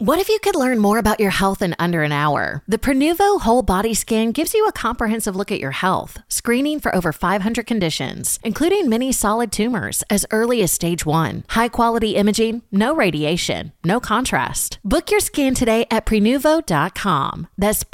What if you could learn more about your health in under an hour? The Prenuvo Whole Body Scan gives you a comprehensive look at your health, screening for over 500 conditions, including many solid tumors as early as stage 1. High-quality imaging, no radiation, no contrast. Book your scan today at Prenuvo.com. That's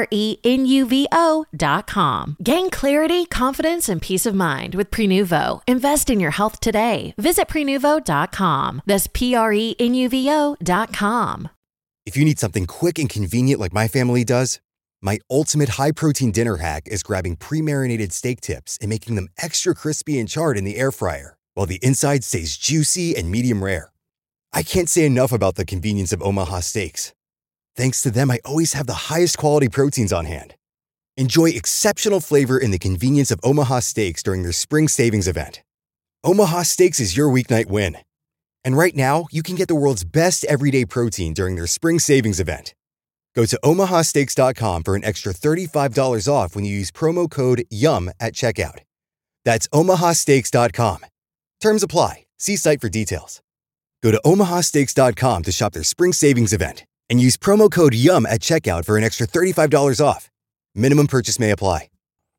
Prenuvo.com. Gain clarity, confidence, and peace of mind with Prenuvo. Invest in your health today. Visit Prenuvo.com. That's Prenuvo.com. If you need something quick and convenient like my family does, my ultimate high-protein dinner hack is grabbing pre-marinated steak tips and making them extra crispy and charred in the air fryer, while the inside stays juicy and medium rare. I can't say enough about the convenience of Omaha Steaks. Thanks to them, I always have the highest quality proteins on hand. Enjoy exceptional flavor in the convenience of Omaha Steaks during their spring savings event. Omaha Steaks is your weeknight win. And right now, you can get the world's best everyday protein during their spring savings event. Go to omahasteaks.com for an extra $35 off when you use promo code YUM at checkout. That's omahasteaks.com. Terms apply. See site for details. Go to omahasteaks.com to shop their spring savings event and use promo code YUM at checkout for an extra $35 off. Minimum purchase may apply.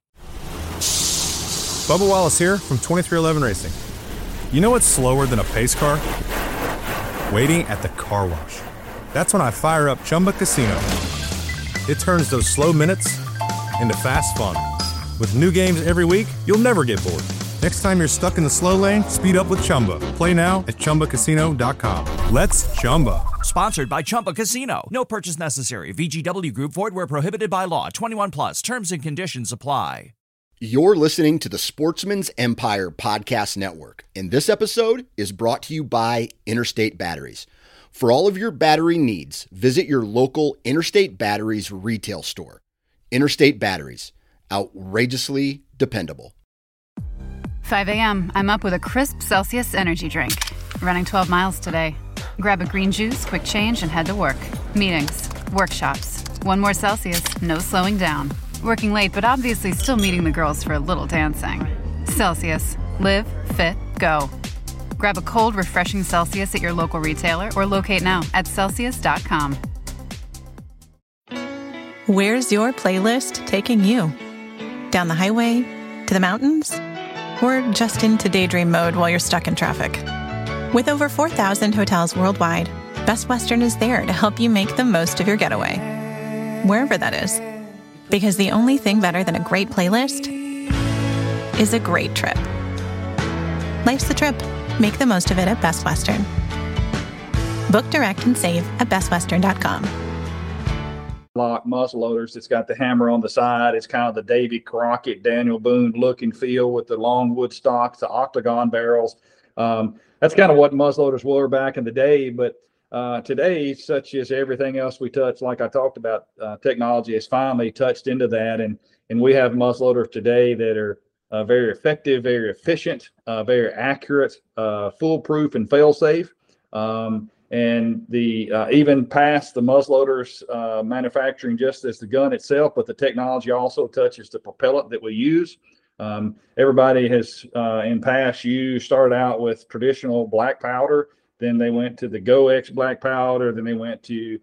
Bubba Wallace here from 2311 Racing. You know what's slower than a pace car? Waiting at the car wash. That's when I fire up Chumba Casino. It turns those slow minutes into fast fun. With new games every week, you'll never get bored. Next time you're stuck in the slow lane, speed up with Chumba. Play now at ChumbaCasino.com. Let's Chumba. Sponsored by Chumba Casino. No purchase necessary. VGW Group. Void where prohibited by law. 21 plus. Terms and conditions apply. You're listening to the Sportsman's Empire Podcast Network, and this episode is brought to you by Interstate Batteries. For all of your battery needs, visit your local Interstate Batteries retail store. Interstate Batteries, outrageously dependable. 5 a.m., I'm up with a crisp Celsius energy drink. Running 12 miles today. Grab a green juice, quick change, and head to work. Meetings, workshops. One more Celsius, no slowing down. Working late, but obviously still meeting the girls for a little dancing. Celsius. Live, fit, go. Grab a cold, refreshing Celsius at your local retailer or locate now at Celsius.com. Where's your playlist taking you? Down the highway? To the mountains? Or just into daydream mode while you're stuck in traffic? With over 4,000 hotels worldwide, Best Western is there to help you make the most of your getaway. Wherever that is. Because the only thing better than a great playlist is a great trip. Life's the trip. Make the most of it at Best Western. Book direct and save at bestwestern.com. Lock muzzle loaders. It's got the hammer on the side. It's kind of the Davy Crockett, Daniel Boone look and feel with the long wood stocks, the octagon barrels. That's kind of what muzzleloaders were back in the day, but today, such as everything else we touch, like I talked about, technology has finally touched into that, and we have muzzleloaders today that are very effective, very efficient, very accurate, foolproof, and fail-safe, and the even past the muzzleloaders manufacturing just as the gun itself, but the technology also touches the propellant that we use. Everybody has in past years started out with traditional black powder. Then they went to the GoX black powder. Then they went to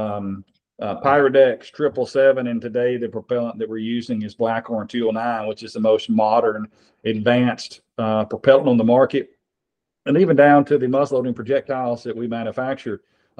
Pyrodex 777. And today the propellant that we're using is Blackhorn 209, which is the most modern, advanced propellant on the market. And even down to the muzzleloading projectiles that we manufacture.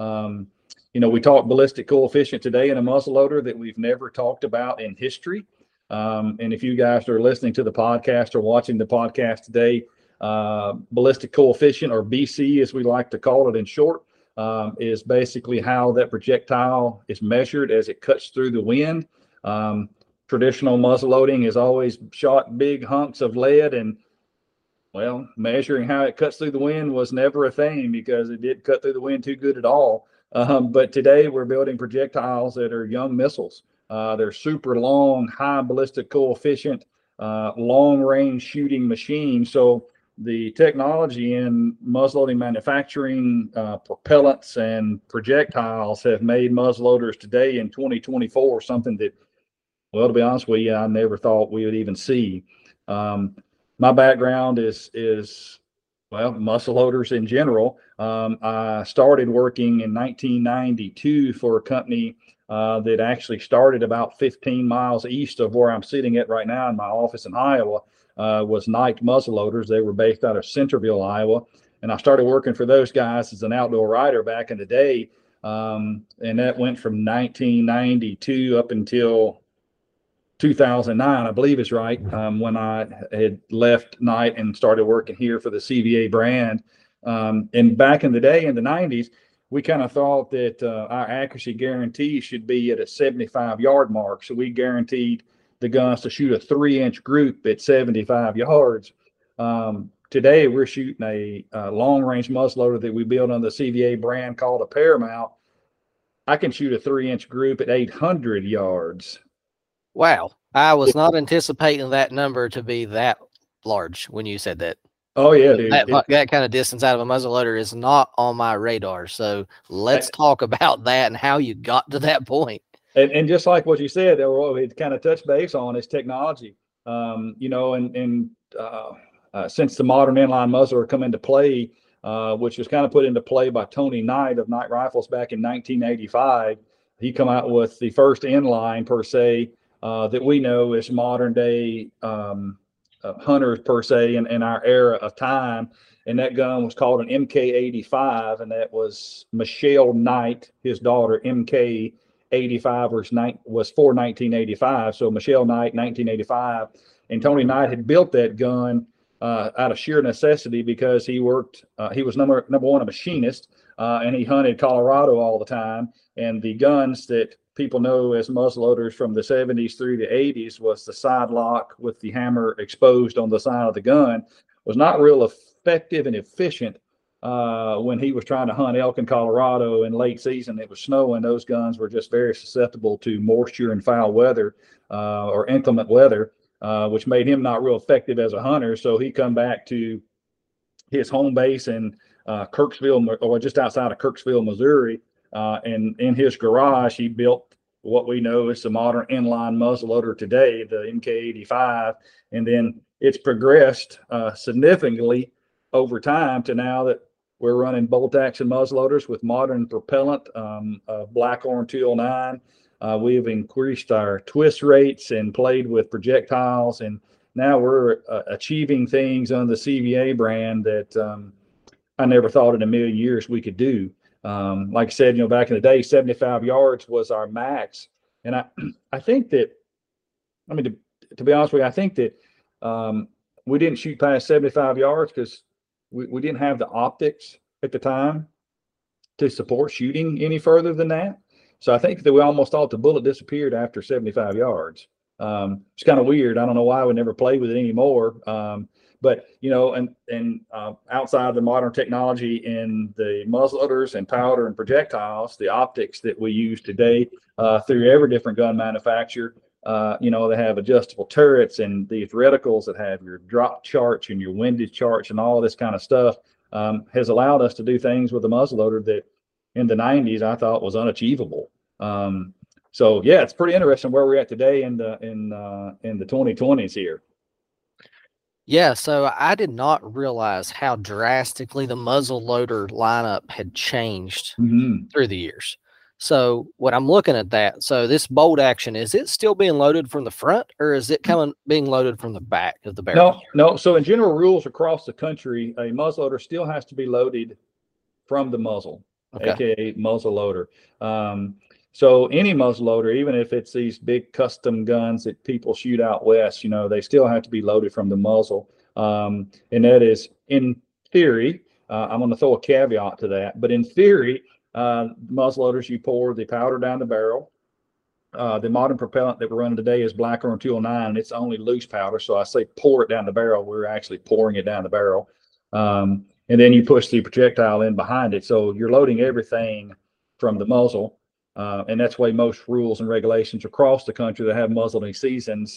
We talk ballistic coefficient today in a muzzleloader that we've never talked about in history. And if you guys are listening to the podcast or watching the podcast today, ballistic coefficient, or BC as we like to call it in short, is basically how that projectile is measured as it cuts through the wind. Traditional muzzleloading is always shot big hunks of lead, and measuring how it cuts through the wind was never a thing because it didn't cut through the wind too good at all. But today we're building projectiles that are young missiles. They're super long, high ballistic coefficient, long range shooting machines. So the technology in muzzleloading manufacturing, propellants and projectiles have made muzzleloaders today in 2024 something that, to be honest with you, I never thought we would even see. My background is muzzleloaders in general. I started working in 1992 for a company that actually started about 15 miles east of where I'm sitting at right now in my office in Iowa, was Knight Muzzleloaders. They were based out of Centerville, Iowa. And I started working for those guys as an outdoor rider back in the day. And that went from 1992 up until 2009, I believe is right, when I had left Knight and started working here for the CVA brand. And back in the day, in the 90s, we kind of thought that our accuracy guarantee should be at a 75-yard mark. So we guaranteed the guns to shoot a 3-inch group at 75 yards. Today, we're shooting a long-range muzzleloader that we built on the CVA brand called a Paramount. I can shoot a 3-inch group at 800 yards. Wow. I was not anticipating that number to be that large when you said that. Oh, yeah, dude. That kind of distance out of a muzzleloader is not on my radar. So let's talk about that and how you got to that point. And just like what you said, it kind of touched base on is technology. Since the modern inline muzzler come into play, which was kind of put into play by Tony Knight of Knight Rifles back in 1985, he come out with the first inline per se that we know is modern day hunters per se in our era of time. And that gun was called an MK85, and that was Michelle Knight, his daughter. MK85 was for 1985. So Michelle Knight, 1985. And Tony Knight had built that gun out of sheer necessity because he worked, he was number one, a machinist, and he hunted Colorado all the time. And the guns that people know as muzzleloaders from the 70s through the 80s was the side lock with the hammer exposed on the side of the gun, was not real effective and efficient when he was trying to hunt elk in Colorado in late season. It was snowing. Those guns were just very susceptible to moisture and foul weather or inclement weather, which made him not real effective as a hunter. So he come back to his home base in Kirksville, or just outside of Kirksville, Missouri. And in his garage, he built what we know is the modern inline muzzleloader today, the MK85. And then it's progressed significantly over time to now that we're running bolt action muzzleloaders with modern propellant, Blackhorn 209. We've increased our twist rates and played with projectiles. And now we're achieving things on the CVA brand that I never thought in a million years we could do. Like I said, back in the day, 75 yards was our max. And I think that, to be honest with you, I think that we didn't shoot past 75 yards because we didn't have the optics at the time to support shooting any further than that. So I think that we almost thought the bullet disappeared after 75 yards. It's kind of weird. I don't know why we never played with it anymore. But, outside the modern technology in the muzzleloaders and powder and projectiles, the optics that we use today through every different gun manufacturer, they have adjustable turrets and these reticles that have your drop charts and your windage charts and all this kind of stuff, has allowed us to do things with the muzzleloader that in the 90s I thought was unachievable. So yeah, it's pretty interesting where we're at today in the 2020s here. Yeah, so I did not realize how drastically the muzzleloader lineup had changed through the years. So when I'm looking at that, so this bolt action, is it still being loaded from the front, or is it being loaded from the back of the barrel? No. So in general rules across the country, a muzzleloader still has to be loaded from the muzzle, aka muzzleloader. So any muzzleloader, even if it's these big custom guns that people shoot out west, they still have to be loaded from the muzzle. And that is, in theory, I'm going to throw a caveat to that, but in theory, muzzleloaders, you pour the powder down the barrel. The modern propellant that we're running today is Blackhorn 209, and it's only loose powder. So I say pour it down the barrel. We're actually pouring it down the barrel. And then you push the projectile in behind it. So you're loading everything from the muzzle. And that's why most rules and regulations across the country that have muzzleloading seasons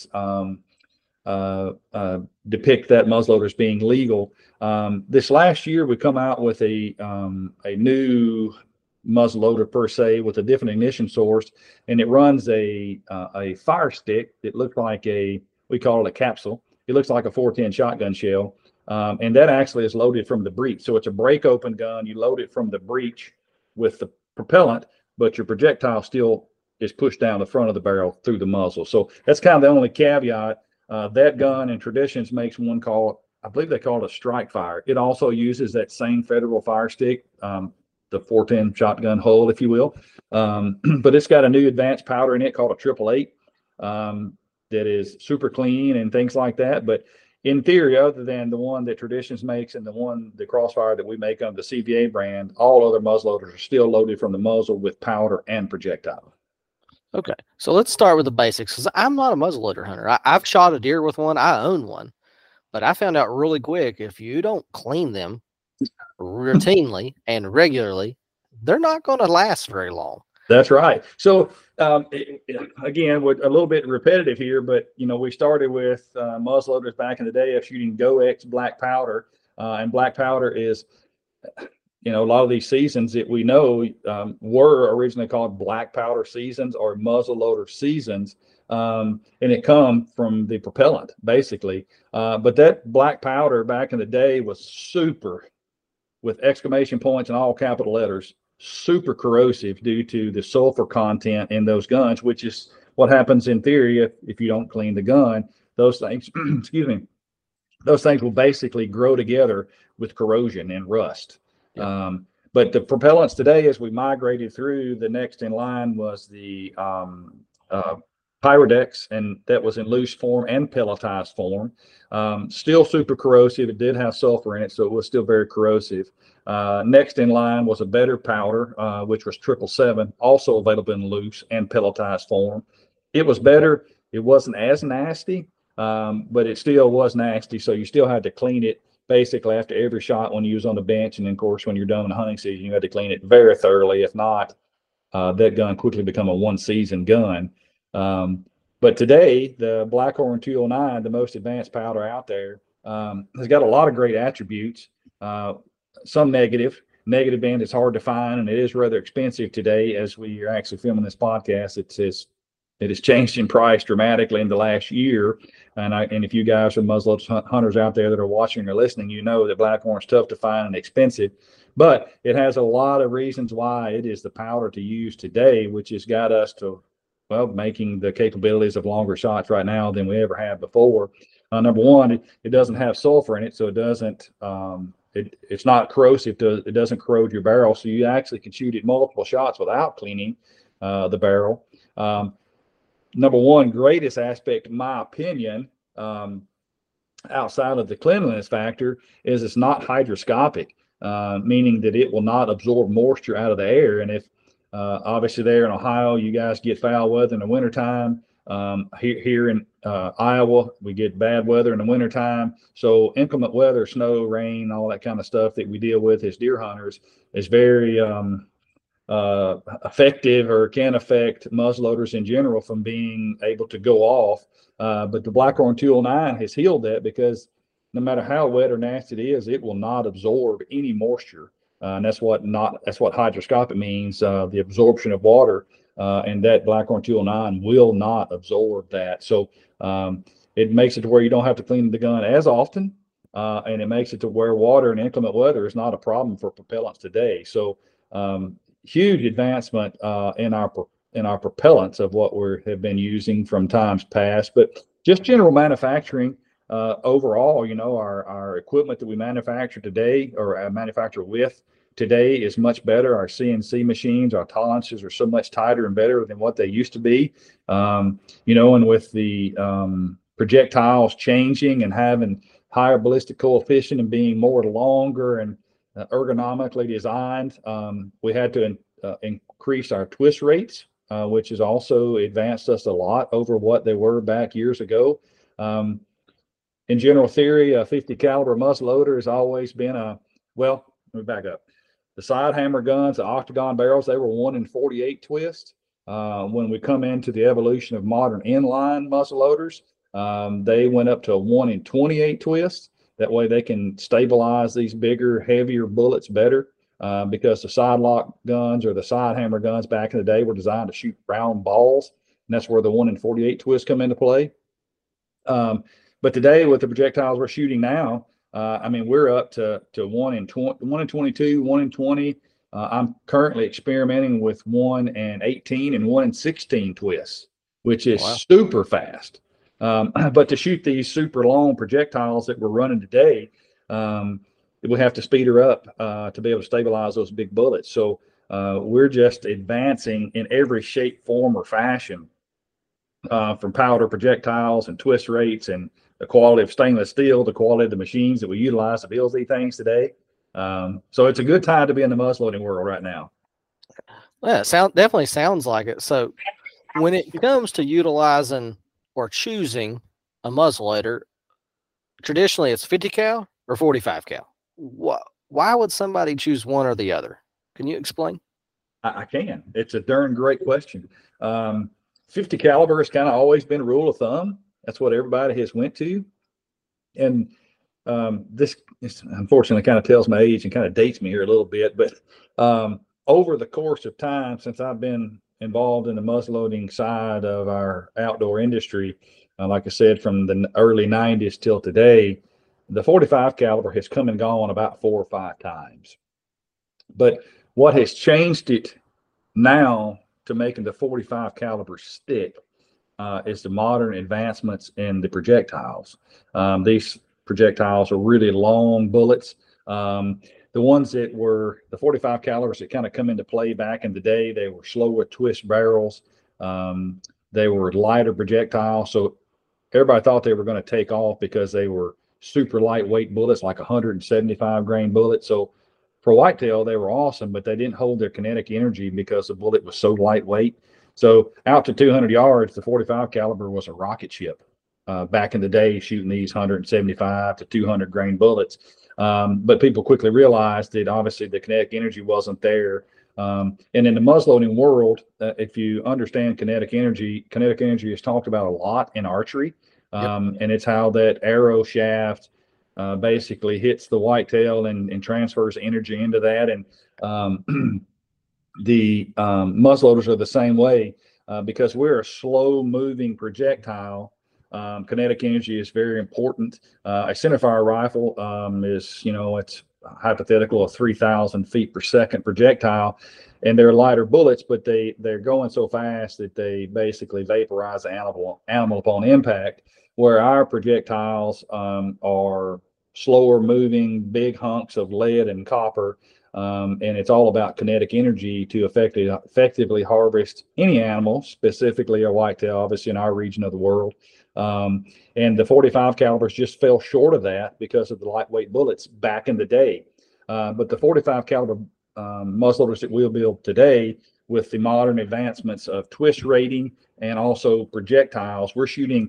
depict that muzzleloader as being legal. This last year, we come out with a new muzzleloader per se with a different ignition source, and it runs a fire stick that looks like we call it a capsule. It looks like a 410 shotgun shell. And that actually is loaded from the breech. So it's a break open gun. You load it from the breech with the propellant, but your projectile still is pushed down the front of the barrel through the muzzle. So that's kind of the only caveat. That gun in Traditions makes one called, I believe they call it a Strike Fire. It also uses that same Federal Fire Stick, the 410 shotgun hull, if you will. But it's got a new advanced powder in it called a 888 that is super clean and things like that. But in theory, other than the one that Traditions makes and the Crossfire that we make under the CVA brand, all other muzzleloaders are still loaded from the muzzle with powder and projectile. Okay, so let's start with the basics, because I'm not a muzzleloader hunter. I've shot a deer with one. I own one. But I found out really quick, if you don't clean them routinely and regularly, they're not going to last very long. That's right. So again, we're a little bit repetitive here, but we started with muzzleloaders back in the day of shooting GoX black powder, and black powder is, a lot of these seasons that we know were originally called black powder seasons or muzzleloader seasons, and it come from the propellant basically. But that black powder back in the day was super, with exclamation points and all capital letters, super corrosive due to the sulfur content in those guns, which is what happens in theory if you don't clean the gun. Those things, excuse me, those things will basically grow together with corrosion and rust. Yeah. But the propellants today, as we migrated through, the next in line was the Pyrodex, and that was in loose form and pelletized form. Still super corrosive. It did have sulfur in it, so it was still very corrosive. Next in line was a better powder, which was 777, also available in loose and pelletized form. It was better. It wasn't as nasty, but it still was nasty, so you still had to clean it basically after every shot when you was on the bench. And then, of course, when you're done in the hunting season, you had to clean it very thoroughly. If not, that gun quickly become a one-season gun. But today, the Blackhorn 209, the most advanced powder out there, has got a lot of great attributes. Some negative being it's hard to find, and it is rather expensive today. As we are actually filming this podcast, it has changed in price dramatically in the last year. And if you guys are muzzleloader hunters out there that are watching or listening, you know that Blackhorn's tough to find and expensive. But it has a lot of reasons why it is the powder to use today, which has got us to, making the capabilities of longer shots right now than we ever have before. Number one, it doesn't have sulfur in it, so it doesn't. It's not corrosive. It doesn't corrode your barrel, so you actually can shoot it multiple shots without cleaning the barrel. Number one, greatest aspect, in my opinion, outside of the cleanliness factor, is it's not hydroscopic, meaning that it will not absorb moisture out of the air. And if obviously there in Ohio, you guys get foul weather in the wintertime. Here in Iowa, we get bad weather in the wintertime. So inclement weather, snow, rain, all that kind of stuff that we deal with as deer hunters is very effective, or can affect muzzleloaders in general from being able to go off. But the Blackhorn 209 has healed that, because no matter how wet or nasty it is, it will not absorb any moisture. And that's what hydroscopic means, the absorption of water. And that Blackhorn 209 will not absorb that. So it makes it to where you don't have to clean the gun as often. And it makes it to where water and inclement weather is not a problem for propellants today. So huge advancement in our propellants of what we have been using from times past. But just general manufacturing overall, our equipment that we manufacture today, or manufacture with today, is much better. Our CNC machines, our tolerances are so much tighter and better than what they used to be. And with the projectiles changing and having higher ballistic coefficient and being more longer and ergonomically designed, we had to increase our twist rates, which has also advanced us a lot over what they were back years ago. In general theory, a 50 caliber muzzleloader has always been let me back up. The side hammer guns, the octagon barrels, they were 1 in 48 twist. When we come into the evolution of modern inline muzzleloaders, they went up to a 1 in 28 twist. That way they can stabilize these bigger, heavier bullets better, because the side lock guns or the side hammer guns back in the day were designed to shoot round balls. And that's where the 1 in 48 twists come into play. But today, with the projectiles we're shooting now, I mean, we're up to 1 in 22, 1 in 20. I'm currently experimenting with 1 in 18 and 1 in 16 twists, which is super fast. But to shoot these super long projectiles that we're running today, we have to speed her up to be able to stabilize those big bullets. So we're just advancing in every shape, form, or fashion, from powder projectiles and twist rates and the quality of stainless steel, the quality of the machines that we utilize to build these things today. So it's a good time to be in the muzzleloading world right now. Yeah, definitely sounds like it. So when it comes to utilizing or choosing a muzzleloader, traditionally it's 50 cal or 45 cal. Why would somebody choose one or the other? Can you explain? I can. It's a darn great question. 50 caliber has kind of always been a rule of thumb. That's what everybody has went to. And this unfortunately kind of tells my age and kind of dates me here a little bit. But over the course of time, since I've been involved in the muzzleloading side of our outdoor industry, like I said, from the early 90s till today, the 45 caliber has come and gone about 4 or 5 times. But what has changed it now to making the 45 caliber stick is the modern advancements in the projectiles. These projectiles are really long bullets. The ones that were the 45 calibers that kind of come into play back in the day, they were slower twist barrels. They were lighter projectiles. So everybody thought they were going to take off because they were super lightweight bullets, like 175 grain bullets. So for whitetail, they were awesome, but they didn't hold their kinetic energy because the bullet was so lightweight. So out to 200 yards, the 45 caliber was a rocket ship. Back in the day, shooting these 175 to 200 grain bullets. But people quickly realized that obviously the kinetic energy wasn't there. And in the muzzleloading world, if you understand kinetic energy is talked about a lot in archery. And it's how that arrow shaft basically hits the whitetail and transfers energy into that. And the muzzleloaders are the same way because we're a slow moving projectile. Kinetic energy is very important. A centerfire rifle is, it's hypothetical of 3,000 feet per second projectile, and they're lighter bullets, but they're going so fast that they basically vaporize the animal upon impact, where our projectiles are slower moving, big hunks of lead and copper. And it's all about kinetic energy to effectively harvest any animal, specifically a whitetail, obviously in our region of the world. And the 45 calibers just fell short of that because of the lightweight bullets back in the day. But the 45 caliber muzzleloaders that we'll build today, with the modern advancements of twist rating and also projectiles, we're shooting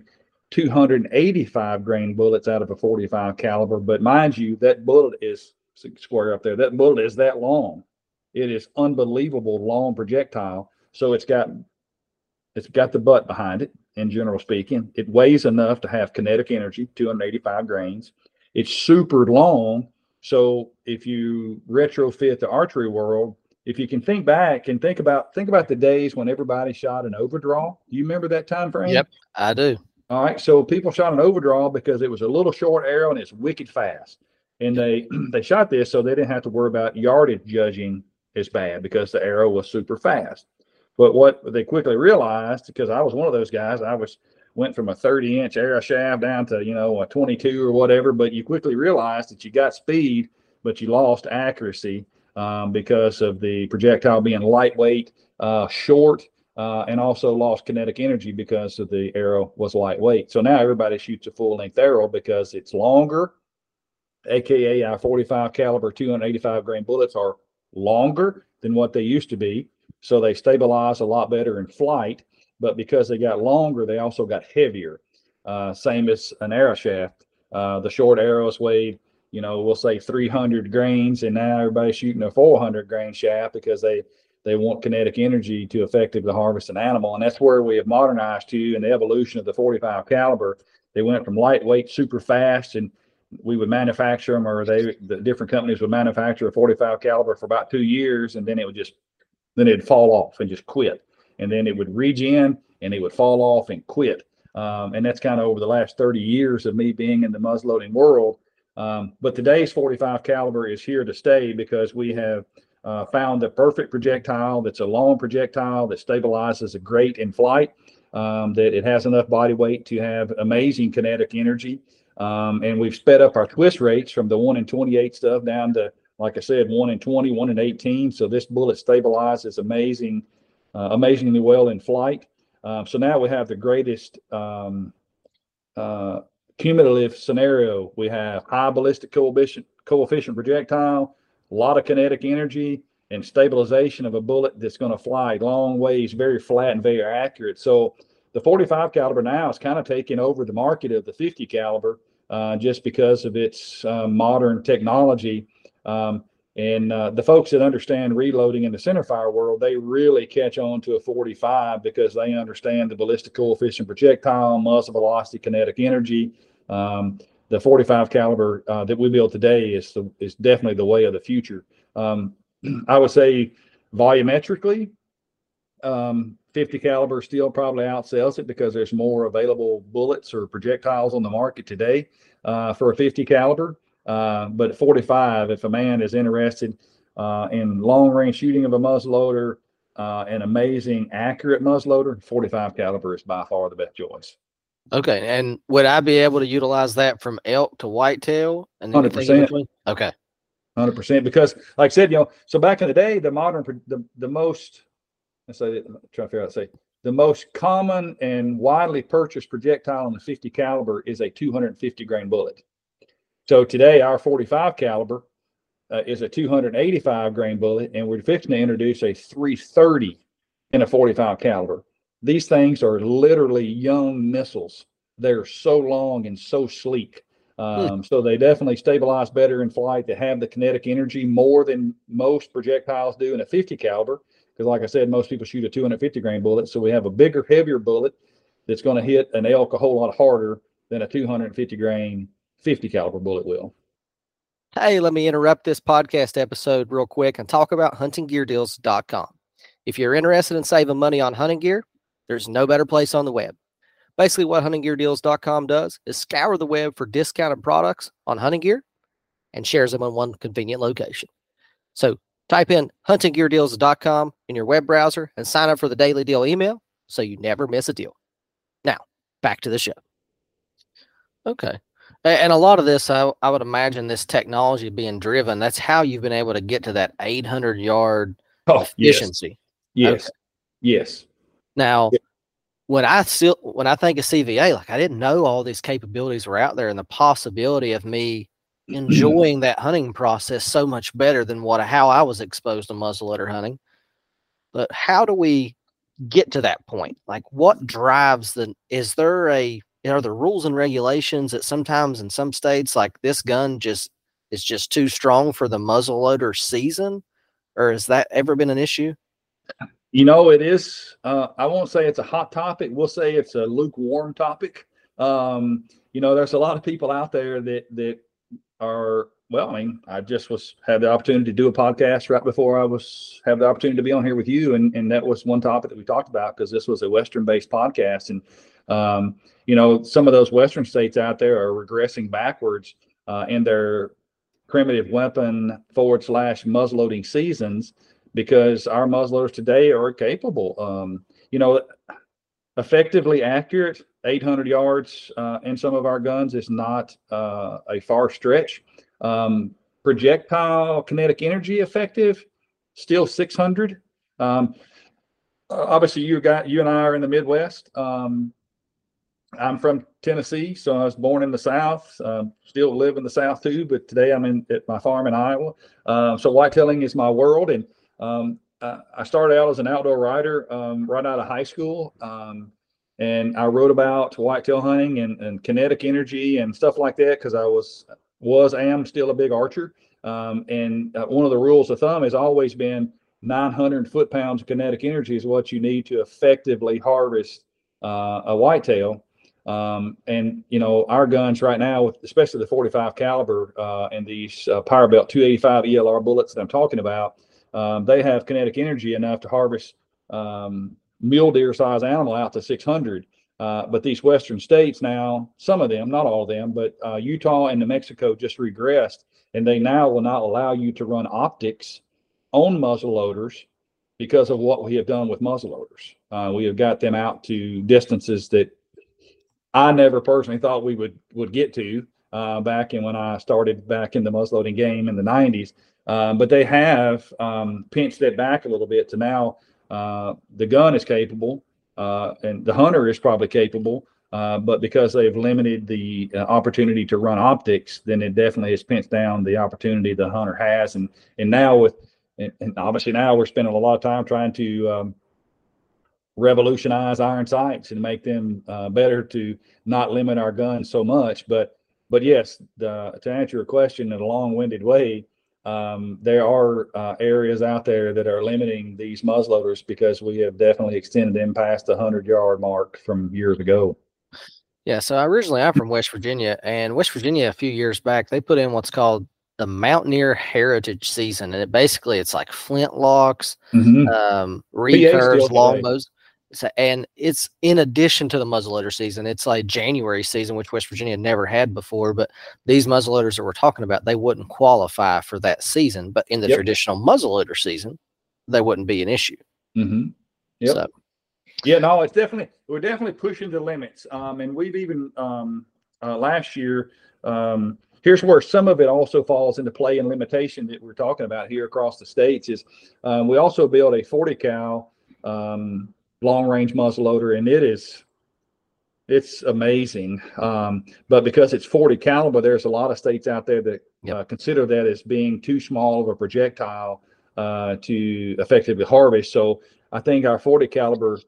285 grain bullets out of a 45 caliber. But mind you, that bullet is square up there. That bullet is that long. It is unbelievable long projectile. So it's got the butt behind it. In general speaking, it weighs enough to have kinetic energy, 285 grains. It's super long. So if you retrofit the archery world, if you can think back and think about the days when everybody shot an overdraw. Do you remember that time frame? Yep, I do. All right. So people shot an overdraw because it was a little short arrow and it's wicked fast. And they shot this so they didn't have to worry about yardage judging as bad because the arrow was super fast. But what they quickly realized, because I was one of those guys, went from a 30-inch arrow shaft down to, a 22 or whatever, but you quickly realized that you got speed, but you lost accuracy because of the projectile being lightweight, short, and also lost kinetic energy because of the arrow was lightweight. So now everybody shoots a full-length arrow because it's longer, aka our 45 caliber 285 grain bullets are longer than what they used to be. So they stabilize a lot better in flight, but because they got longer, they also got heavier. Same as an arrow shaft. The short arrows weighed, we'll say 300 grains, and now everybody's shooting a 400 grain shaft because they want kinetic energy to effectively harvest an animal. And that's where we have modernized to in the evolution of the 45 caliber. They went from lightweight, super fast, and we would manufacture them, or the different companies would manufacture a 45 caliber for about 2 years, and then it'd fall off and just quit. And then it would regen and it would fall off and quit. And that's kind of over the last 30 years of me being in the muzzleloading world. But today's 45 caliber is here to stay because we have found the perfect projectile that's a long projectile that stabilizes great in flight, that it has enough body weight to have amazing kinetic energy. And we've sped up our twist rates from the 1 in 28 stuff down to, like I said, 1 in 20, 1 in 18. So this bullet stabilizes amazingly well in flight. So now we have the greatest cumulative scenario. We have high ballistic coefficient projectile, a lot of kinetic energy, and stabilization of a bullet that's going to fly long ways, very flat and very accurate. So the 45 caliber now is kind of taking over the market of the 50 caliber just because of its modern technology. And the folks that understand reloading in the centerfire world, they really catch on to a 45 because they understand the ballistic coefficient projectile, muzzle velocity, kinetic energy. The 45 caliber that we build today is definitely the way of the future. I would say volumetrically, 50 caliber still probably outsells it because there's more available bullets or projectiles on the market today for a 50 caliber. But 45, if a man is interested in long range shooting of a muzzleloader, an amazing accurate muzzleloader, 45 caliber is by far the best choice. Okay, and would I be able to utilize that from elk to whitetail and 100%? Okay, 100%. Because, like I said, so back in the day, the most the most common and widely purchased projectile in the 50 caliber is a 250 grain bullet. So today, our 45 caliber is a 285 grain bullet, and we're fixing to introduce a 330 in a 45 caliber. These things are literally young missiles. They're so long and so sleek. So they definitely stabilize better in flight. They have the kinetic energy more than most projectiles do in a 50 caliber. Because like I said, most people shoot a 250 grain bullet. So we have a bigger, heavier bullet that's going to hit an elk a whole lot harder than a 250 grain 50 caliber bullet will. Hey, let me interrupt this podcast episode real quick and talk about huntinggeardeals.com. If you're interested in saving money on hunting gear, there's no better place on the web. Basically, what huntinggeardeals.com does is scour the web for discounted products on hunting gear and shares them in one convenient location. So type in huntinggeardeals.com in your web browser and sign up for the daily deal email so you never miss a deal. Now, back to the show. Okay. And a lot of this, I would imagine this technology being driven, that's how you've been able to get to that 800-yard efficiency. Yes. Okay. Yes. Now, when I think of CVA, like I didn't know all these capabilities were out there and the possibility of me enjoying that hunting process so much better than how I was exposed to muzzleloader hunting. But how do we get to that point? Like what drives are there rules and regulations that sometimes in some states, like this gun is just too strong for the muzzleloader season? Or has that ever been an issue? It is. I won't say it's a hot topic. We'll say it's a lukewarm topic. There's a lot of people out there that are, I just had the opportunity to do a podcast right before I have the opportunity to be on here with you. And that was one topic that we talked about because this was a Western-based podcast. And, some of those Western states out there are regressing backwards in their primitive weapon / muzzleloading seasons because our muzzleloaders today are capable. Effectively accurate 800 yards in some of our guns is not a far stretch. Projectile kinetic energy effective, still 600. Obviously, you and I are in the Midwest. I'm from Tennessee, so I was born in the South. Still live in the South too, but today I'm at my farm in Iowa. So whitetailing is my world, and I started out as an outdoor writer right out of high school, and I wrote about whitetail hunting and kinetic energy and stuff like that because I am still a big archer. And one of the rules of thumb has always been 900 foot-pounds of kinetic energy is what you need to effectively harvest a whitetail. And our guns right now, especially the 45 caliber and these Power Belt 285 ELR bullets that I'm talking about, they have kinetic energy enough to harvest mule deer size animal out to 600. But these Western states now, some of them, not all of them, but Utah and New Mexico just regressed, and they now will not allow you to run optics on muzzle loaders because of what we have done with muzzle loaders. We have got them out to distances that I never personally thought we would get to back in when I started back in the muzzleloading game in the 90s. But they have pinched it back a little bit to now the gun is capable and the hunter is probably capable. But because they've limited the opportunity to run optics, then it definitely has pinched down the opportunity the hunter has. And now and obviously now we're spending a lot of time trying to revolutionize iron sights and make them better to not limit our guns so much. But yes, to answer your question in a long-winded way, there are areas out there that are limiting these muzzleloaders because we have definitely extended them past the 100-yard mark from years ago. Yeah, so I'm from West Virginia, and West Virginia a few years back, they put in what's called the Mountaineer Heritage Season, and it's like flintlocks, recurves, longbows. So, and it's in addition to the muzzleloader season. It's like January season, which West Virginia never had before. But these muzzleloaders that we're talking about, they wouldn't qualify for that season. But in the traditional muzzleloader season, they wouldn't be an issue. Mm-hmm. Yep. So, yeah, no, we're definitely pushing the limits. And we've even last year, here's where some of it also falls into play and limitation that we're talking about here across the states is we also built a 40 cal long-range muzzleloader, and it's amazing. But because it's 40 caliber, there's a lot of states out there that consider that as being too small of a projectile to effectively harvest. So I think our 40 caliber,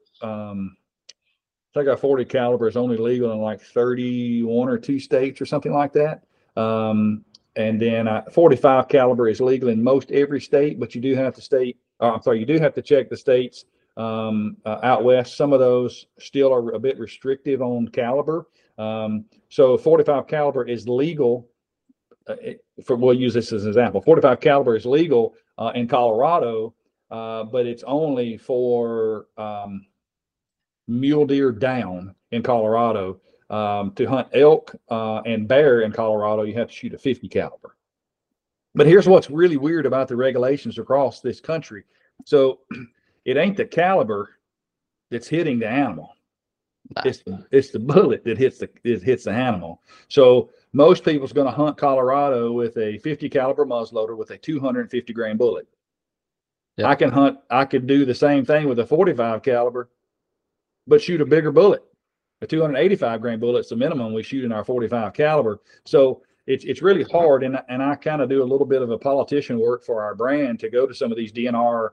is only legal in like 31 or 2 states or something like that. And then 45 caliber is legal in most every state, but you do have to check the states out west. Some of those still are a bit restrictive on caliber. So 45 caliber is legal. We'll use this as an example. 45 caliber is legal in Colorado, but it's only for mule deer down in Colorado. To hunt elk and bear in Colorado, you have to shoot a 50 caliber. But here's what's really weird about the regulations across this country. So it ain't the caliber that's hitting the animal. It's the bullet that hits the animal. So most people's going to hunt Colorado with a 50 caliber muzzleloader with a 250 grain bullet. Yep. I could do the same thing with a 45 caliber, but shoot a bigger bullet. A 285 grain bullet's the minimum we shoot in our 45 caliber. So it's really hard. And I kind of do a little bit of a politician work for our brand to go to some of these DNR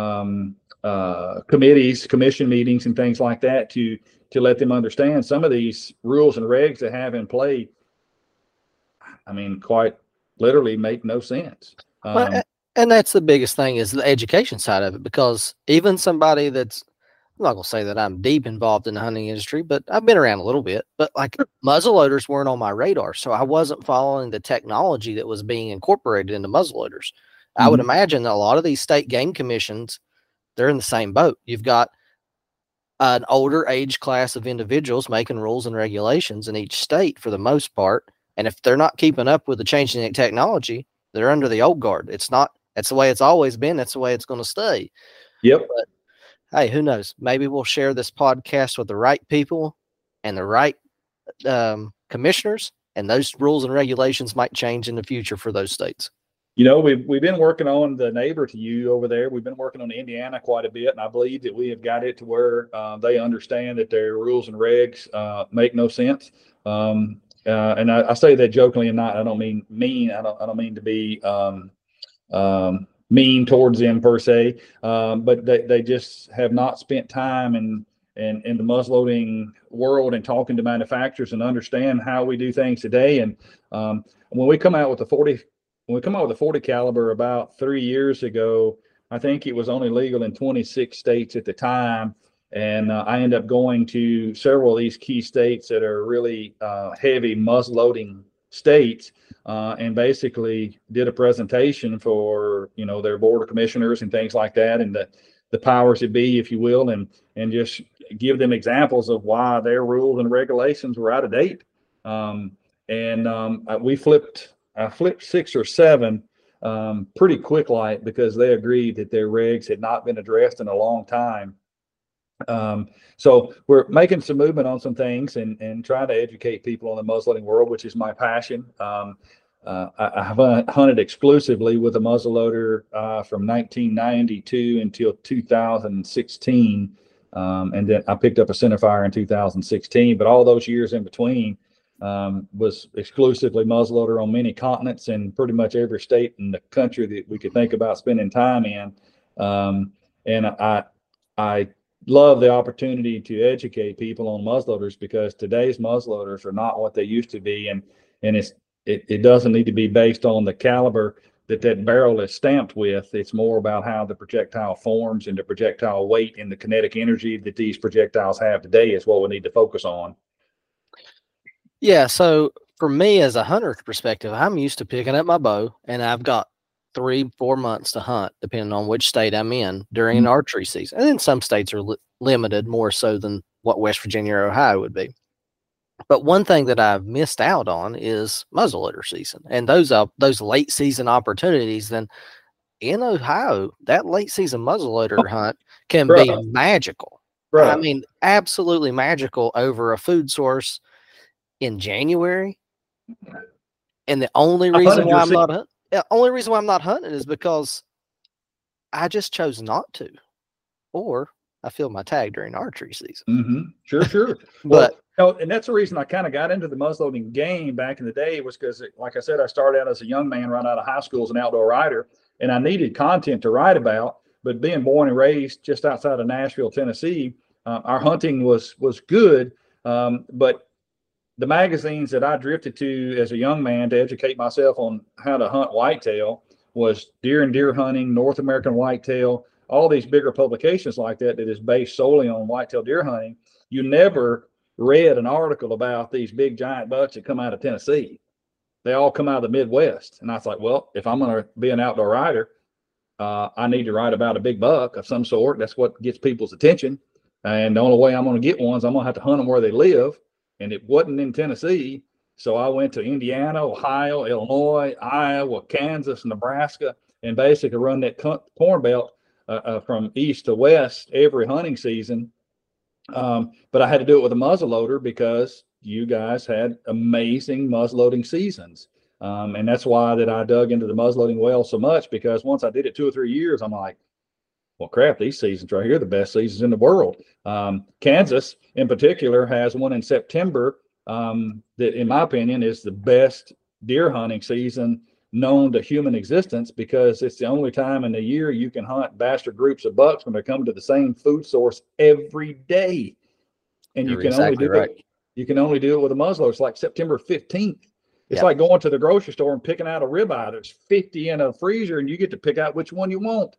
commission meetings and things like that to let them understand some of these rules and regs that have in play. I mean, quite literally make no sense. And that's the biggest thing is the education side of it, because even somebody that's, I'm not going to say that I'm deep involved in the hunting industry, but I've been around a little bit. But like muzzleloaders weren't on my radar, so I wasn't following the technology that was being incorporated into muzzleloaders. Mm-hmm. I would imagine that a lot of these state game commissions, they're in the same boat. You've got an older age class of individuals making rules and regulations in each state for the most part. And if they're not keeping up with the changing technology, they're under the old guard. That's the way it's always been. That's the way it's going to stay. Yep. But, hey, who knows? Maybe we'll share this podcast with the right people and the right commissioners, and those rules and regulations might change in the future for those states. You know, we've been working on the neighbor to you over there. We've been working on Indiana quite a bit, and I believe that we have got it to where they understand that their rules and regs make no sense. And I say that jokingly and not. I don't mean mean. I don't mean to be mean towards them per se, but they just have not spent time in the muzzleloading world and talking to manufacturers and understand how we do things today. And when we come out with the 40 caliber about 3 years ago, I think it was only legal in 26 states at the time. And I ended up going to several of these key states that are really heavy muzzleloading states, and basically did a presentation for, their board of commissioners and things like that, and the powers that be, if you will, and just give them examples of why their rules and regulations were out of date. I flipped 6 or 7 pretty quick light because they agreed that their regs had not been addressed in a long time. So we're making some movement on some things and trying to educate people on the muzzleloading world, which is my passion. I have hunted exclusively with a muzzleloader from 1992 until 2016. And then I picked up a centerfire in 2016, but all those years in between was exclusively muzzleloader on many continents and pretty much every state in the country that we could think about spending time in. And I love the opportunity to educate people on muzzleloaders because today's muzzleloaders are not what they used to be. And it doesn't need to be based on the caliber that barrel is stamped with. It's more about how the projectile forms and the projectile weight and the kinetic energy that these projectiles have today is what we need to focus on. Yeah. So for me as a hunter's perspective, I'm used to picking up my bow and I've got 3-4 months to hunt, depending on which state I'm in during an archery season. And then some states are limited more so than what West Virginia or Ohio would be. But one thing that I've missed out on is muzzleloader season and those late season opportunities. Then in Ohio, that late season muzzleloader hunt can be magical. I mean, absolutely magical over a food source in January. And the only reason why I'm not hunting is because I just chose not to, or I filled my tag during archery season. Sure. But and that's the reason I kind of got into the muzzleloading game back in the day was because, like I said, I started out as a young man right out of high school as an outdoor rider, and I needed content to write about. But being born and raised just outside of Nashville, Tennessee, our hunting was good, but the magazines that I drifted to as a young man to educate myself on how to hunt whitetail was Deer and Deer Hunting, North American Whitetail, all these bigger publications like that is based solely on whitetail deer hunting. You never read an article about these big giant bucks that come out of Tennessee. They all come out of the Midwest. And I was like, well, if I'm going to be an outdoor rider, I need to write about a big buck of some sort. That's what gets people's attention. And the only way I'm going to get one is I'm going to have to hunt them where they live. And it wasn't in Tennessee. So I went to Indiana, Ohio, Illinois, Iowa, Kansas, Nebraska, and basically run that corn belt from east to west every hunting season. But I had to do it with a muzzleloader because you guys had amazing muzzleloading seasons. And that's why that I dug into the muzzleloading well so much, because once I did it 2 or 3 years, I'm like, well, crap, these seasons right here are the best seasons in the world. Kansas, in particular, has one in September that, in my opinion, is the best deer hunting season known to human existence, because it's the only time in the year you can hunt bastard groups of bucks when they come to the same food source every day. And you can only do it with a muzzleloader. It's like September 15th. It's like going to the grocery store and picking out a ribeye. There's 50 in a freezer, and you get to pick out which one you want.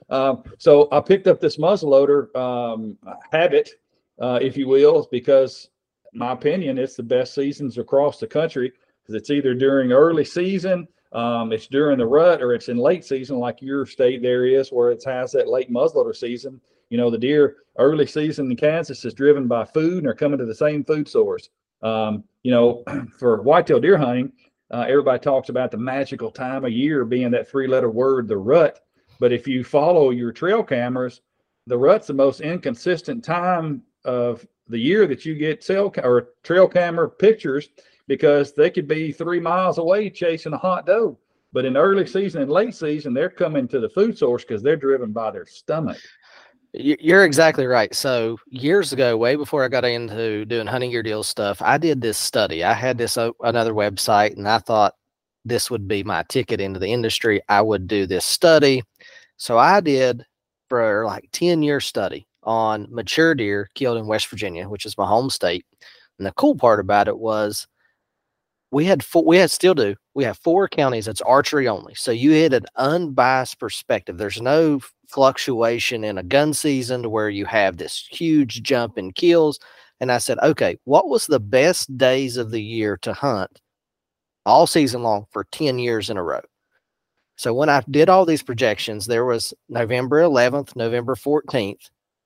So I picked up this muzzleloader habit, if you will, because, in my opinion, it's the best seasons across the country, because it's either during early season, it's during the rut, or it's in late season, like your state there is, where it has that late muzzleloader season. You know, the deer early season in Kansas is driven by food, and they're coming to the same food source. You know, for whitetail deer hunting, everybody talks about the magical time of year being that 3-letter word, the rut. But if you follow your trail cameras, the rut's the most inconsistent time of the year that you get trail camera pictures, because they could be 3 miles away chasing a hot doe. But in early season and late season, they're coming to the food source because they're driven by their stomach. You're exactly right. So years ago, way before I got into doing hunting gear deals stuff, I did this study. I had this another website, and I thought this would be my ticket into the industry. I would do this study. So I did for like 10-year study on mature deer killed in West Virginia, which is my home state. And the cool part about it was we have 4 counties that's archery only. So you had an unbiased perspective. There's no fluctuation in a gun season to where you have this huge jump in kills. And I said, okay, what was the best days of the year to hunt all season long for 10 years in a row? So when I did all these projections, there was November 11th, November 14th,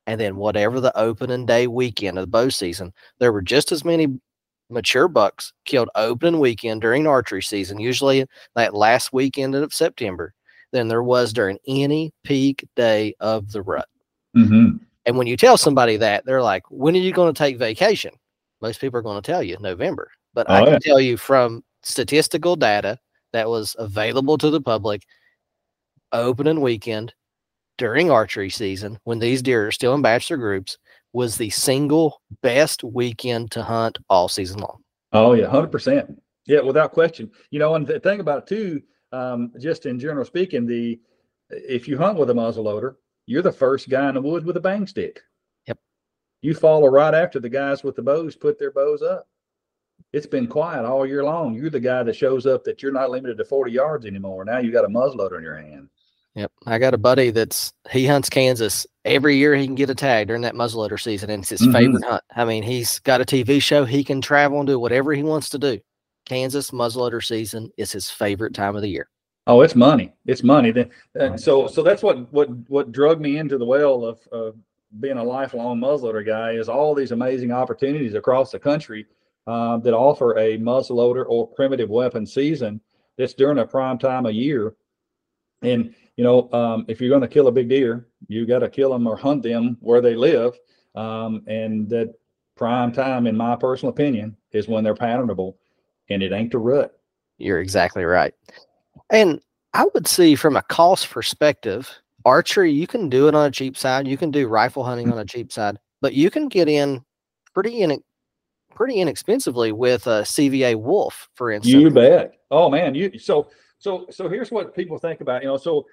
And then whatever the opening day weekend of the bow season, there were just as many mature bucks killed opening weekend during archery season, usually that last weekend of September, than there was during any peak day of the rut. Mm-hmm. And when you tell somebody that, they're like, when are you going to take vacation? Most people are going to tell you November. But I can tell you from statistical data that was available to the public, opening weekend during archery season, when these deer are still in bachelor groups, was the single best weekend to hunt all season long. Oh, yeah, 100%. Yeah, without question. And the thing about it, too, just in general speaking, if you hunt with a muzzleloader, you're the first guy in the woods with a bang stick. Yep. You follow right after the guys with the bows put their bows up. It's been quiet all year long. You're the guy that shows up that you're not limited to 40 yards anymore. Now you got a muzzleloader in your hand. Yep. I got a buddy he hunts Kansas every year. He can get a tag during that muzzleloader season, and it's his favorite hunt. I mean, he's got a TV show. He can travel and do whatever he wants to do. Kansas muzzleloader season is his favorite time of the year. Oh, it's money. It's money. So that's what drug me into the well of being a lifelong muzzleloader guy is all these amazing opportunities across the country that offer a muzzleloader or primitive weapon season that's during a prime time of year. And, if you're going to kill a big deer, you got to kill them or hunt them where they live. And that prime time, in my personal opinion, is when they're patternable, and it ain't the rut. You're exactly right. And I would see from a cost perspective, archery, you can do it on a cheap side. You can do rifle hunting on a cheap side, but you can get in pretty inexpensively with a CVA Wolf, for instance. You bet. Oh man, so here's what people think about.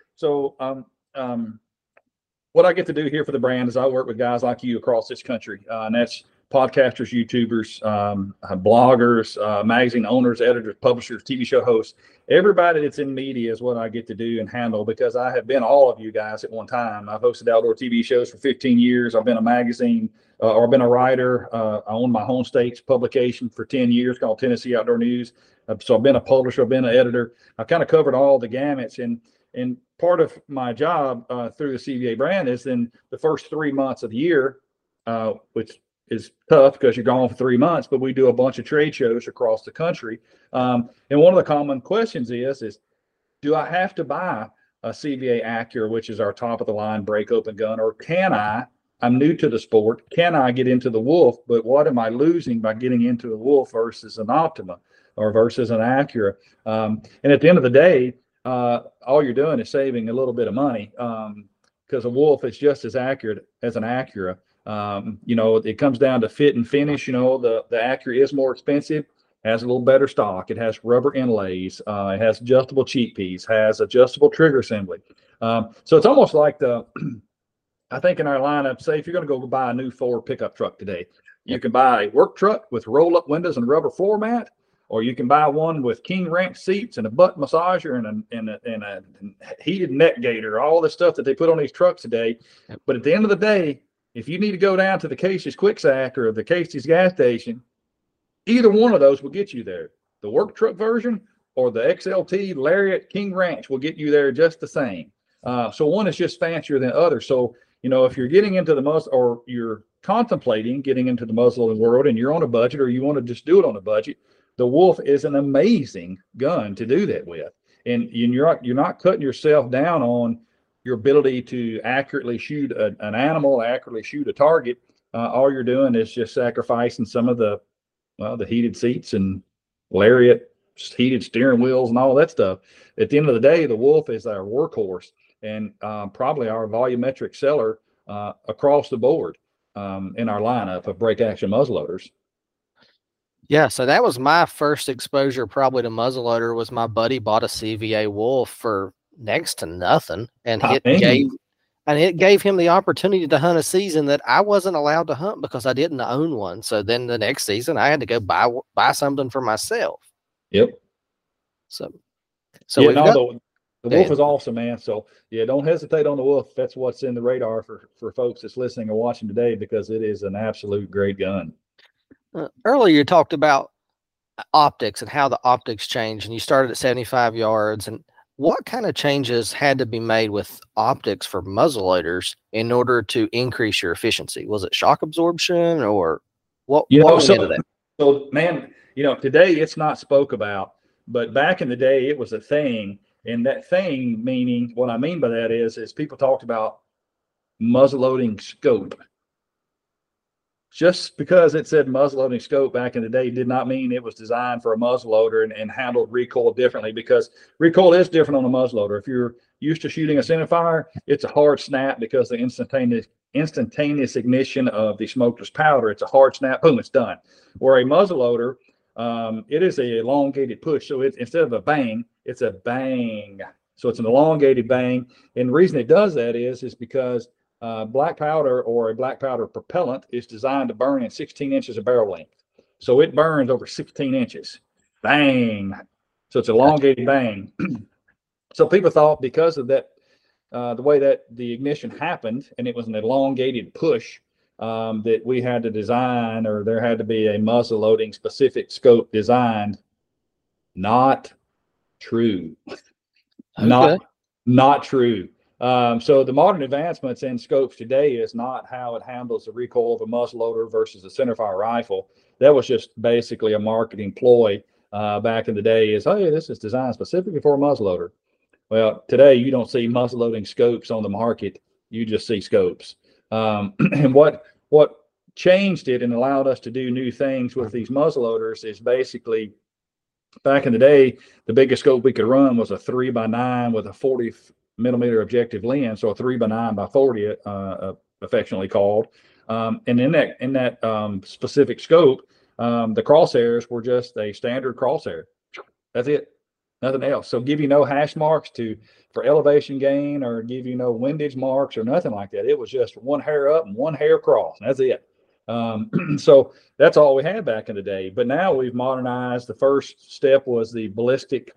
What I get to do here for the brand is I work with guys like you across this country, and that's podcasters, YouTubers, bloggers, magazine owners, editors, publishers, TV show hosts. Everybody that's in media is what I get to do and handle, because I have been all of you guys at one time. I've hosted outdoor TV shows for 15 years. I've been a magazine or I've been a writer. I own my home state's publication for 10 years called Tennessee Outdoor News. So I've been a publisher, I've been an editor. I've kind of covered all the gamuts. And part of my job through the CVA brand is in the first 3 months of the year, which is tough because you're gone for 3 months, but we do a bunch of trade shows across the country. And one of the common questions is, do I have to buy a CVA Acura, which is our top of the line break open gun, or I'm new to the sport, can I get into the Wolf, but what am I losing by getting into the Wolf versus an Optima or versus an Acura? And at the end of the day, all you're doing is saving a little bit of money, because a Wolf is just as accurate as an Acura. It comes down to fit and finish. The Acura is more expensive, has a little better stock. It has rubber inlays. It has adjustable cheek piece, has adjustable trigger assembly. So it's almost like I think in our lineup, say if you're going to go buy a new Ford pickup truck today, you can buy a work truck with roll-up windows and rubber floor mat, or you can buy one with King Ranch seats and a butt massager and a heated neck gaiter, all this stuff that they put on these trucks today. But at the end of the day, if you need to go down to the Casey's Quick Sack or the Casey's gas station, either one of those will get you there. The work truck version or the XLT Lariat King Ranch will get you there just the same. So one is just fancier than the other. So, if you're getting into the muzzle, or you're contemplating getting into the muzzleloading world and you're on a budget, or you want to just do it on a budget, the Wolf is an amazing gun to do that with. And you're not cutting yourself down on your ability to accurately shoot an animal, accurately shoot a target. All you're doing is just sacrificing some of the heated seats and Lariat heated steering wheels and all that stuff. At the end of the day, the Wolf is our workhorse and probably our volumetric seller across the board in our lineup of break action muzzleloaders. Yeah, so that was my first exposure probably to muzzleloader. Was my buddy bought a CVA Wolf for next to nothing, and it gave him the opportunity to hunt a season that I wasn't allowed to hunt because I didn't own one. So then the next season I had to go buy something for myself. Yep. So yeah, the Wolf is awesome, man. So yeah, don't hesitate on the Wolf. That's what's in the radar for folks that's listening or watching today, because it is an absolute great gun. Earlier you talked about optics and how the optics change, and you started at 75 yards, and what kind of changes had to be made with optics for muzzleloaders in order to increase your efficiency? Was it shock absorption, or what went into that? So, man, today it's not spoke about, but back in the day it was a thing. And that thing, meaning, what I mean by that is people talked about muzzleloading scope. Just because it said muzzleloading scope back in the day did not mean it was designed for a muzzleloader and handled recoil differently, because recoil is different on a muzzleloader. If you're used to shooting a centerfire, it's a hard snap because the instantaneous ignition of the smokeless powder. It's a hard snap, boom, it's done. Where a muzzleloader, it is a elongated push. So it's, instead of a bang, it's a bang. So it's an elongated bang. And the reason it does that is because black powder, or a black powder propellant, is designed to burn in 16 inches of barrel length. So it burns over 16 inches. Bang. So it's elongated bang. So people thought, because of that, the way that the ignition happened, and it was an elongated push, that we had to design, or there had to be a muzzle loading specific scope designed. Not true. Okay. Not true. So the modern advancements in scopes today is not how it handles the recoil of a muzzleloader versus a centerfire rifle. That was just basically a marketing ploy back in the day, is, hey, this is designed specifically for a muzzleloader. Well, today you don't see muzzleloading scopes on the market. You just see scopes. And what changed it and allowed us to do new things with these muzzleloaders is basically, back in the day, the biggest scope we could run was a 3x9 with a 40 millimeter objective lens, so a 3x9x40, affectionately called. And in that specific scope, the crosshairs were just a standard crosshair. That's it, nothing else. So give you no hash marks for elevation gain, or give you no windage marks or nothing like that. It was just one hair up and one hair across. That's it. So that's all we had back in the day. But now we've modernized. The first step was the ballistic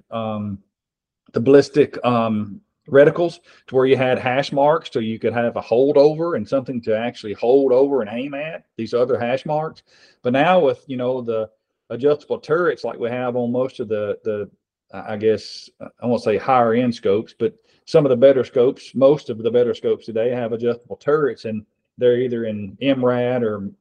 reticles, to where you had hash marks, so you could have a holdover and something to actually hold over and aim at these other hash marks. But now with the adjustable turrets like we have on most of the I guess I won't say higher end scopes, but some of the better scopes, most of the better scopes today have adjustable turrets, and they're either in MRAD or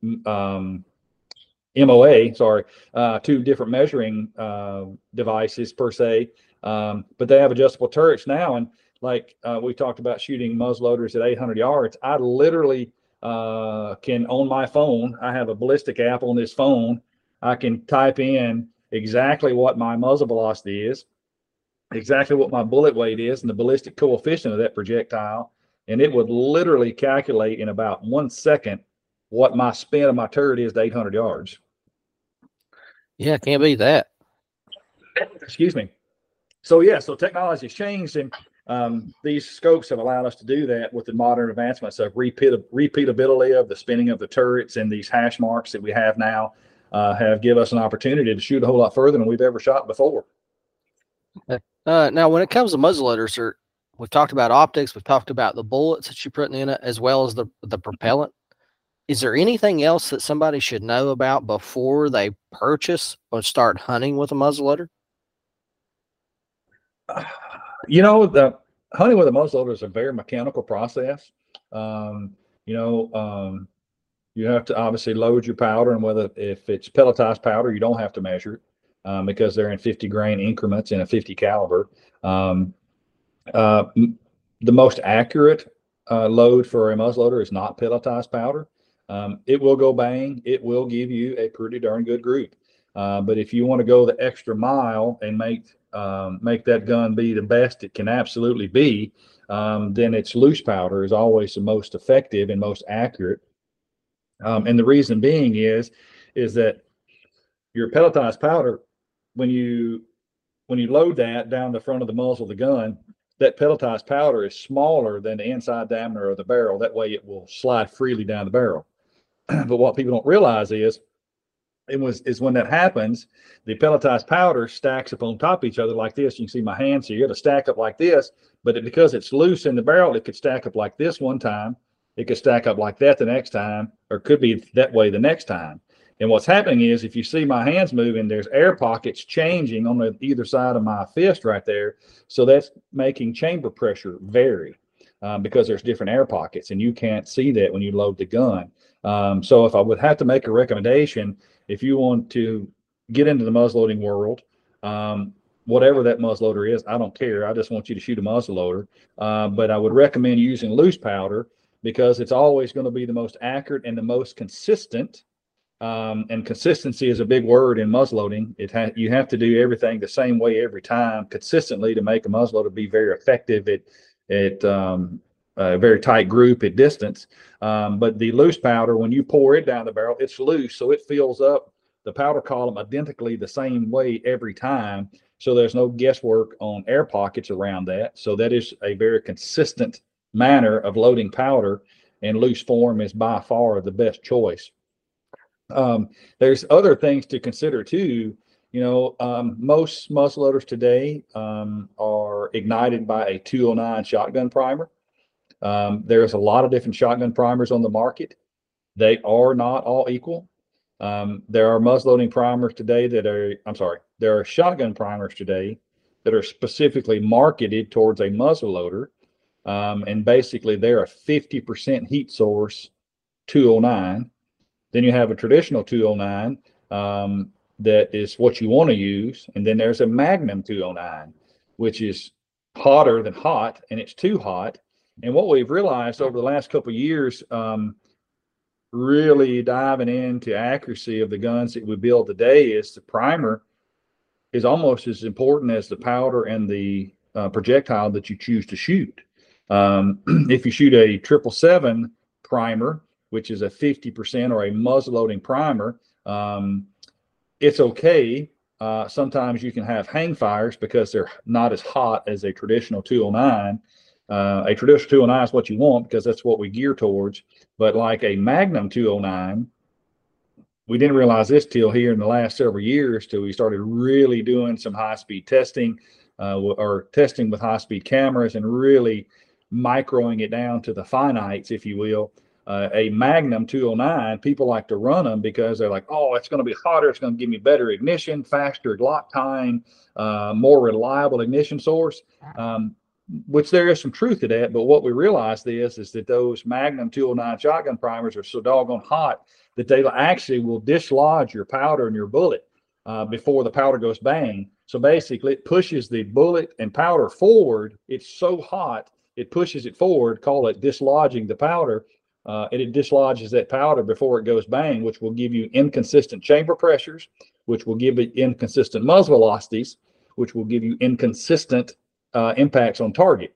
MOA, two different measuring devices per se. But they have adjustable turrets now. And like we talked about shooting muzzleloaders at 800 yards, I literally can, on my phone, I have a ballistic app on this phone. I can type in exactly what my muzzle velocity is, exactly what my bullet weight is, and the ballistic coefficient of that projectile. And it would literally calculate in about 1 second what my spin of my turret is to 800 yards. Yeah, can't beat that. Excuse me. So technology has changed, and these scopes have allowed us to do that with the modern advancements of repeatability of the spinning of the turrets, and these hash marks that we have now have given us an opportunity to shoot a whole lot further than we've ever shot before. Now, when it comes to muzzleloaders, we've talked about optics, we've talked about the bullets that you're putting in it, as well as the propellant. Is there anything else that somebody should know about before they purchase or start hunting with a muzzleloader? The hunting with a muzzleloader is a very mechanical process. You have to obviously load your powder, and if it's pelletized powder, you don't have to measure it because they're in 50 grain increments in a 50 caliber. The most accurate load for a muzzleloader is not pelletized powder. It will go bang. It will give you a pretty darn good group. But if you want to go the extra mile and make that gun be the best it can absolutely be, then it's loose powder is always the most effective and most accurate. And the reason being is that your pelletized powder, when you load that down the front of the muzzle of the gun, that pelletized powder is smaller than the inside diameter of the barrel. That way it will slide freely down the barrel. But what people don't realize is when that happens, the pelletized powder stacks up on top of each other like this. You can see my hands here. It'll stack up like this, but because it's loose in the barrel, it could stack up like this one time. It could stack up like that the next time, or could be that way the next time. And what's happening is, if you see my hands moving, there's air pockets changing on either side of my fist right there. So that's making chamber pressure vary because there's different air pockets, and you can't see that when you load the gun. So if I would have to make a recommendation, if you want to get into the muzzleloading world, whatever that muzzleloader is, I don't care. I just want you to shoot a muzzleloader. But I would recommend using loose powder because it's always going to be the most accurate and the most consistent. And consistency is a big word in muzzleloading. You have to do everything the same way every time consistently to make a muzzleloader be very effective at a very tight group at distance. But the loose powder, when you pour it down the barrel, it's loose, so it fills up the powder column identically the same way every time. So there's no guesswork on air pockets around that. So that is a very consistent manner of loading powder, and loose form is by far the best choice. There's other things to consider too. Most muzzleloaders today are ignited by a 209 shotgun primer. There's a lot of different shotgun primers on the market. They are not all equal. There are muzzleloading primers today there are shotgun primers today that are specifically marketed towards a muzzleloader. And basically they're a 50% heat source 209. Then you have a traditional 209 that is what you want to use. And then there's a Magnum 209, which is hotter than hot, and it's too hot. And what we've realized over the last couple of years, really diving into accuracy of the guns that we build today, is the primer is almost as important as the powder and the projectile that you choose to shoot. If you shoot a 777 primer, which is a 50% or a muzzleloading primer, it's okay. Sometimes you can have hang fires because they're not as hot as a traditional 209. A traditional 209 is what you want because that's what we gear towards. But like a Magnum 209, we didn't realize this till here in the last several years, till we started really doing some high-speed testing or testing with high-speed cameras and really microing it down to the finites, if you will. A Magnum 209, people like to run them because they're like, oh, it's going to be hotter. It's going to give me better ignition, faster lock time, more reliable ignition source, which there is some truth to that. But what we realized is that those Magnum 209 shotgun primers are so doggone hot that they actually will dislodge your powder and your bullet before the powder goes bang. So basically it pushes the bullet and powder forward. It's so hot, it pushes it forward, call it dislodging the powder. And it dislodges that powder before it goes bang, which will give you inconsistent chamber pressures, which will give it inconsistent muzzle velocities, which will give you inconsistent impacts on target.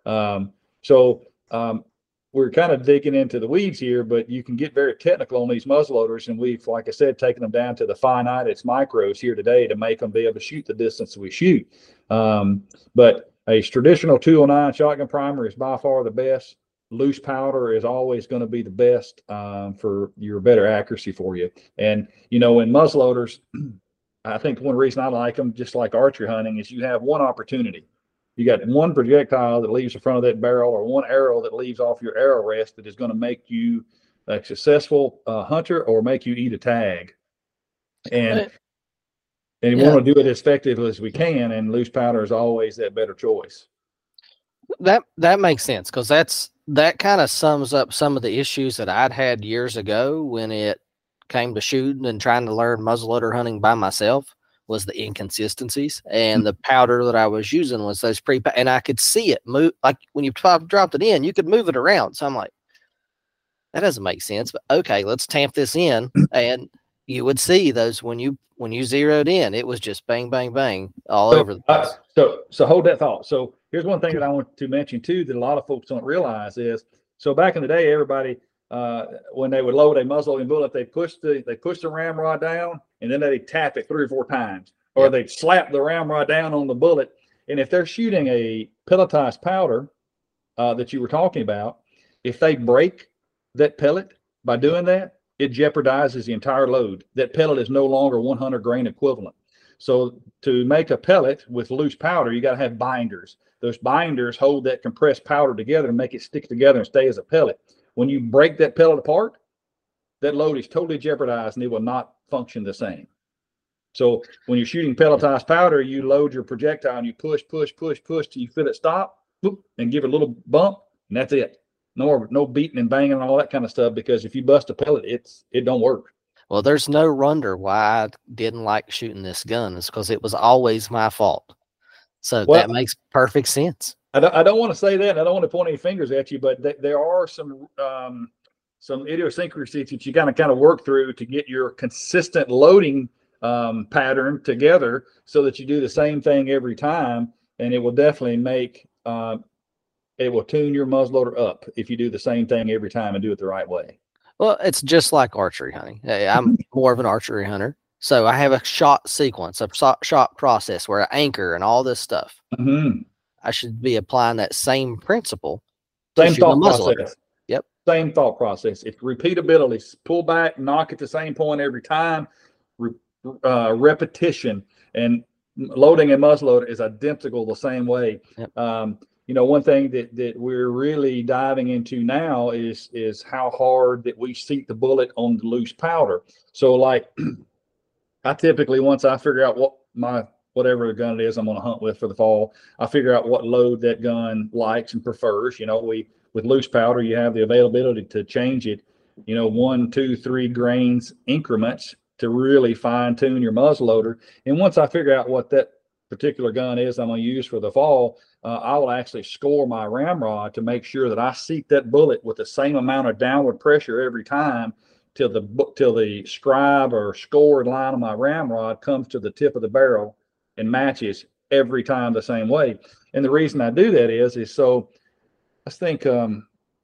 We're kind of digging into the weeds here, but you can get very technical on these muzzleloaders, and we've, like I said, taken them down to the finite, it's micros here today to make them be able to shoot the distance we shoot. But a traditional 209 shotgun primer is by far the best. Loose powder is always going to be the best for your better accuracy for you. And, in muzzleloaders, I think one reason I like them, just like archery hunting, is you have one opportunity. You got one projectile that leaves the front of that barrel or one arrow that leaves off your arrow rest that is going to make you a successful hunter or make you eat a tag. And you want to do it as effectively as we can, and loose powder is always that better choice. That makes sense, because that kind of sums up some of the issues that I'd had years ago when it came to shooting and trying to learn muzzleloader hunting by myself, was the inconsistencies, and the powder that I was using was those and I could see it move. Like when you dropped it in, you could move it around. So I'm like, that doesn't make sense, but okay, let's tamp this in. And you would see those when you zeroed in, it was just bang, bang, bang all over the place. So hold that thought. So here's one thing that I want to mention too that a lot of folks don't realize is, so back in the day, everybody when they would load a muzzleloading bullet, they push the ramrod down and then they'd tap it 3 or 4 times, or they'd slap the ramrod down on the bullet. And if they're shooting a pelletized powder that you were talking about, if they break that pellet by doing that, it jeopardizes the entire load. That pellet is no longer 100 grain equivalent. So to make a pellet with loose powder, you got to have binders. Those binders hold that compressed powder together and make it stick together and stay as a pellet. When you break that pellet apart, that load is totally jeopardized and it will not function the same. So when you're shooting pelletized powder, you load your projectile and you push till you feel it stop, boop, and give it a little bump, and that's it. No beating and banging and all that kind of stuff, because if you bust a pellet, it don't work. Well, there's no wonder why I didn't like shooting this gun. It's because it was always my fault. So that makes perfect sense. I don't want to say that, and I don't want to point any fingers at you, but there are some idiosyncrasies that you kind of work through to get your consistent loading pattern together, so that you do the same thing every time, and it will definitely make it will tune your muzzleloader up if you do the same thing every time and do it the right way. Well, it's just like archery hunting. I'm more of an archery hunter, so I have a shot sequence, a shot process where I anchor and all this stuff. Mm-hmm. I should be applying that same principle. Same thought process. Yep. Same thought process. It's repeatability. Pull back, knock at the same point every time. Repetition, and loading and muzzleloader is identical the same way. Yep. One thing that we're really diving into now is how hard that we seat the bullet on the loose powder. So like I typically, once I figure out whatever the gun it is I'm going to hunt with for the fall, I figure out what load that gun likes and prefers. With loose powder, you have the availability to change it, 1, 2, 3 grains increments to really fine tune your muzzleloader. And once I figure out what that particular gun is I'm going to use for the fall, I will actually score my ramrod to make sure that I seat that bullet with the same amount of downward pressure every time till the scribe or scored line of my ramrod comes to the tip of the barrel and matches every time the same way. And the reason I do that is so let's think I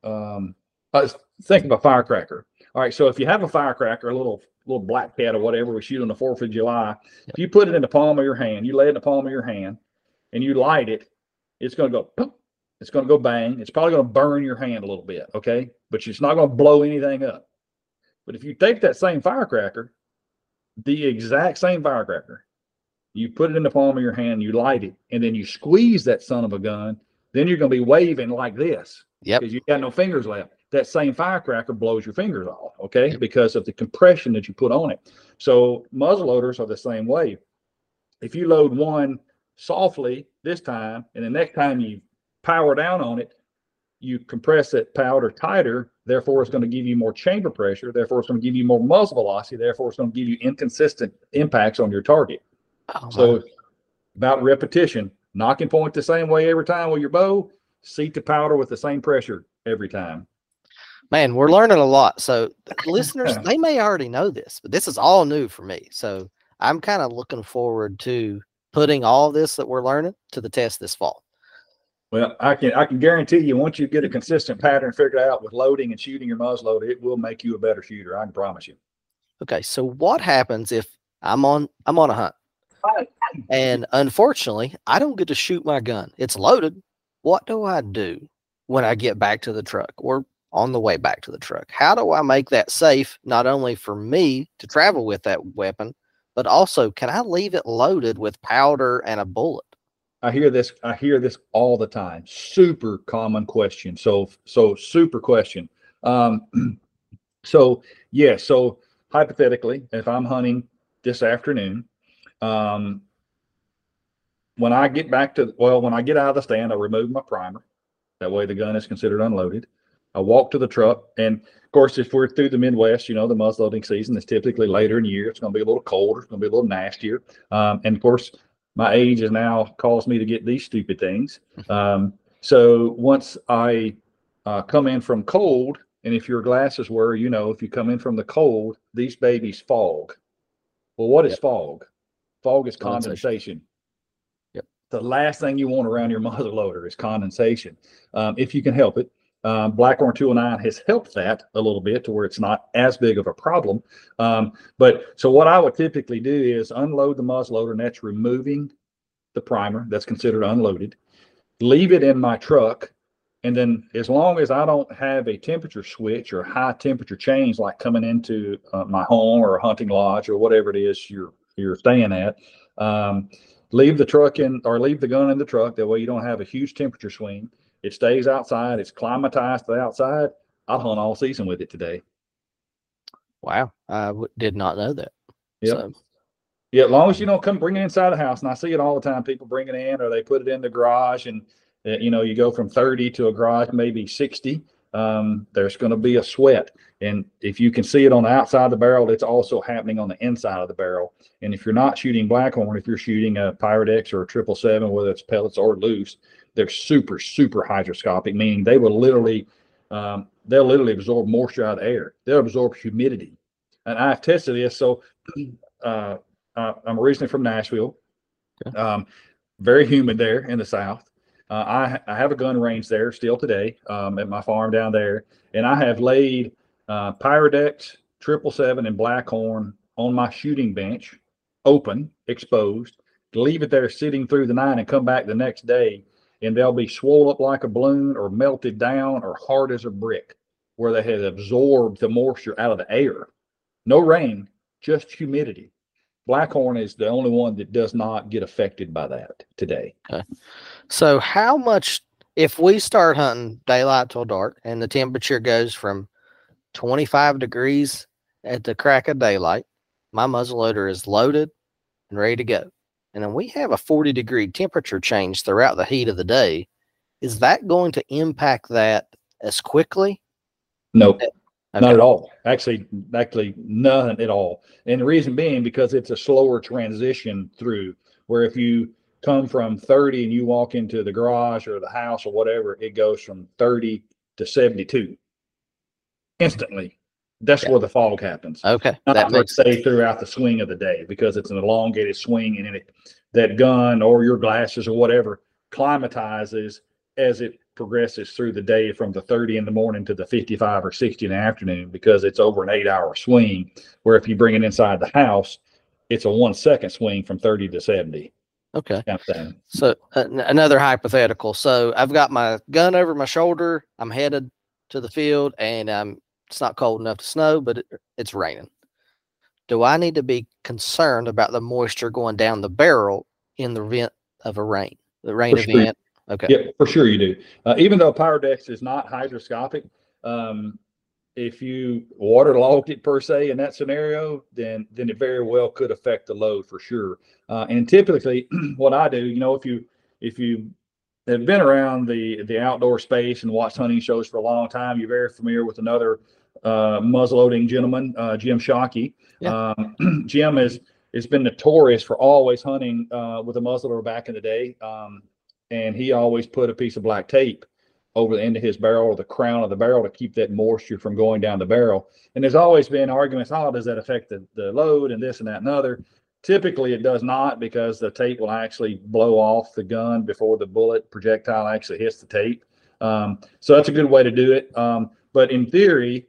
was thinking of a firecracker. All right, so if you have a firecracker, a little black cat or whatever we shoot on the 4th of July, if you put it in the palm of your hand, you lay it in the palm of your hand and you light it, it's going to go boom, it's going to go bang. It's probably going to burn your hand a little bit, okay? But it's not going to blow anything up. But if you take that same firecracker, the exact same firecracker, you put it in the palm of your hand, you light it, and then you squeeze that son of a gun, then you're going to be waving like this. Yep. Because you've got no fingers left. That same firecracker blows your fingers off, okay? Yep. Because of the compression that you put on it. So muzzleloaders are the same way. If you load one softly this time, and the next time you power down on it, you compress that powder tighter, therefore it's going to give you more chamber pressure, therefore it's going to give you more muzzle velocity, therefore it's going to give you inconsistent impacts on your target. So about repetition, knocking point the same way every time with your bow, seat the powder with the same pressure every time. Man, we're learning a lot. So listeners, they may already know this, but this is all new for me. So I'm kind of looking forward to putting all this that we're learning to the test this fall. Well, I can guarantee you, once you get a consistent pattern figured out with loading and shooting your muzzleloader, it will make you a better shooter. I can promise you. Okay, so what happens if I'm on a hunt, and unfortunately I don't get to shoot my gun? It's loaded. What do I do when I get back to the truck or on the way back to the truck? How do I make that safe, not only for me to travel with that weapon, but also can I leave it loaded with powder and a bullet? I hear this all the time. Super common question. So super question. So hypothetically, if I'm hunting this afternoon, when I get out of the stand, I remove my primer. That way the gun is considered unloaded. I walk to the truck, and of course, if we're through the Midwest, the muzzleloading season is typically later in the year. It's going to be a little colder. It's going to be a little nastier. And of course, my age has now caused me to get these stupid things. So once I come in from cold, and if your glasses were, if you come in from the cold, these babies fog. Well, what is fog? Fog is condensation. Yep. The last thing you want around your muzzleloader is condensation. If you can help it. Blackhorn 209 has helped that a little bit to where it's not as big of a problem. But so what I would typically do is unload the muzzleloader, and that's removing the primer. That's considered unloaded. Leave it in my truck. And then as long as I don't have a temperature switch or high temperature change, like coming into my home or a hunting lodge or whatever it is you're staying at, leave the truck in, or leave the gun in the truck. That way you don't have a huge temperature swing. It stays outside. It's climatized to the outside. I'll hunt all season with it today. Wow. I did not know that. Yep. So. Yeah, as long as you don't come bring it inside the house, and I see it all the time. People bring it in, or they put it in the garage, and you go from 30 to a garage maybe 60. There's going to be a sweat, and if you can see it on the outside of the barrel, it's also happening on the inside of the barrel. And if you're not shooting Blackhorn, if you're shooting a Pyrodex or a 777, whether it's pellets or loose, they're super hygroscopic, meaning they will literally they'll literally absorb moisture out of the air. They'll absorb humidity, and I've tested this. So I'm originally from Nashville. Very humid there in the South. I have a gun range there still today at my farm down there, and I have laid Pyrodex, 777, and Blackhorn on my shooting bench, open, exposed, leave it there sitting through the night and come back the next day, and they'll be swollen up like a balloon or melted down or hard as a brick, where they had absorbed the moisture out of the air. No rain, just humidity. Blackhorn is the only one that does not get affected by that today. Okay. So how much, if we start hunting daylight till dark and the temperature goes from 25 degrees at the crack of daylight, my muzzleloader is loaded and ready to go, and then we have a 40-degree temperature change throughout the heat of the day, is that going to impact that as quickly? Nope. Okay. Not at all. Actually, none at all. And the reason being because it's a slower transition through, where if you come from 30 and you walk into the garage or the house or whatever, it goes from 30 to 72 instantly. That's where the fog happens. Okay. Not per se throughout the swing of the day, because it's an elongated swing, and that gun or your glasses or whatever climatizes as it progresses through the day from the 30 in the morning to the 55 or 60 in the afternoon, because it's over an 8-hour swing, where if you bring it inside the house, it's a 1 second swing from 30 to 70. Okay. Kind of thing. So another hypothetical. So I've got my gun over my shoulder. I'm headed to the field, and it's not cold enough to snow, but it's raining. Do I need to be concerned about the moisture going down the barrel in the event of the rain event? Sure. Okay. Yeah, for sure you do. Even though Pyrodex is not hygroscopic, if you waterlogged it per se in that scenario, then it very well could affect the load for sure. And typically, what I do, if you have been around the outdoor space and watched hunting shows for a long time, you're very familiar with another muzzleloading gentleman, Jim Shockey. Yeah. Jim has been notorious for always hunting with a muzzleloader back in the day. And he always put a piece of black tape over the end of his barrel or the crown of the barrel to keep that moisture from going down the barrel. And there's always been arguments, does that affect the load and this and that and other? Typically it does not, because the tape will actually blow off the gun before the bullet projectile actually hits the tape. So that's a good way to do it. But in theory,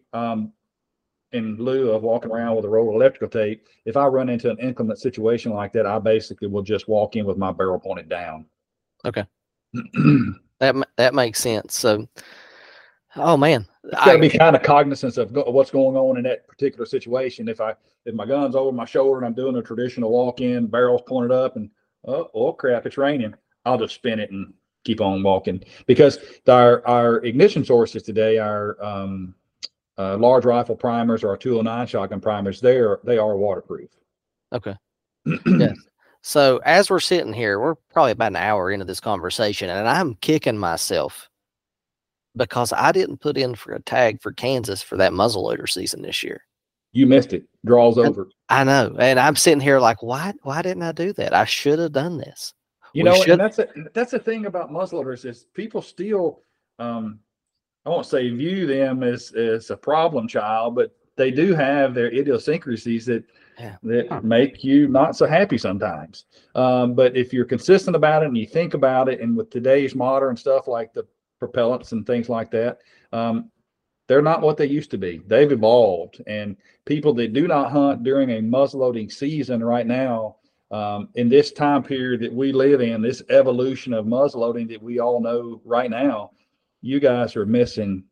in lieu of walking around with a roll of electrical tape, if I run into an inclement situation like that, I basically will just walk in with my barrel pointed down. Okay. That makes sense. So, oh man, you got to be kind of cognizant of what's going on in that particular situation. If my gun's over my shoulder and I'm doing a traditional walk-in, barrel's pointed up, and oh crap, it's raining, I'll just spin it and keep on walking, because our ignition sources today are large rifle primers or our 209 shotgun primers. They are waterproof. Okay. Yes. So as we're sitting here, we're probably about an hour into this conversation, and I'm kicking myself because I didn't put in for a tag for Kansas for that muzzleloader season this year. You missed it. Draw's over. I know. And I'm sitting here like, why didn't I do that? I should have done this. And that's the thing about muzzleloaders is people still, I won't say view them as a problem child, but they do have their idiosyncrasies that make you not so happy sometimes. But if you're consistent about it and you think about it, and with today's modern stuff like the propellants and things like that, they're not what they used to be. They've evolved, and people that do not hunt during a muzzleloading season right now, in this time period that we live in, this evolution of muzzleloading that we all know right now, you guys are missing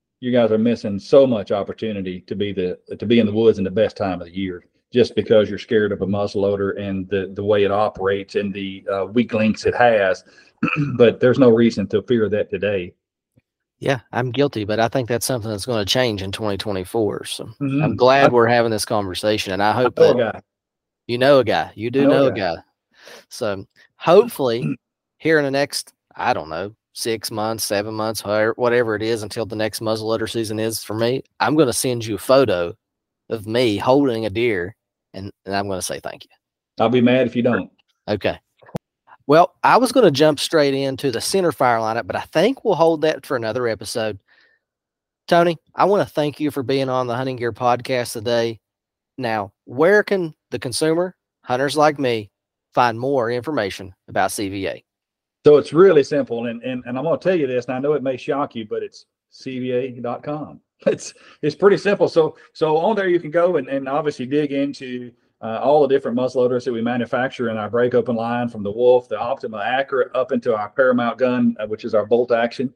so much opportunity to be in the woods in the best time of the year, just because you're scared of a muzzleloader and the way it operates and the weak links it has. But there's no reason to fear that today. Yeah, I'm guilty, but I think that's something that's going to change in 2024. So I'm glad we're having this conversation, and I hope that you know a guy. You do know a guy. So hopefully here in the next, I don't know, 6 months, 7 months, whatever it is until the next muzzleloader season is for me, I'm going to send you a photo of me holding a deer, and I'm going to say thank you. I'll be mad if you don't. Okay. Well, I was going to jump straight into the centerfire lineup, but I think we'll hold that for another episode. Tony, I want to thank you for being on the Hunting Gear Podcast today. Now, where can the consumer, hunters like me, find more information about CVA? So it's really simple, and I'm going to tell you this, and I know it may shock you, but it's CVA.com. It's pretty simple. So on there you can go and obviously dig into all the different muzzleloaders that we manufacture in our break open line, from the Wolf, the Optima Accurate, up into our Paramount gun, which is our bolt action,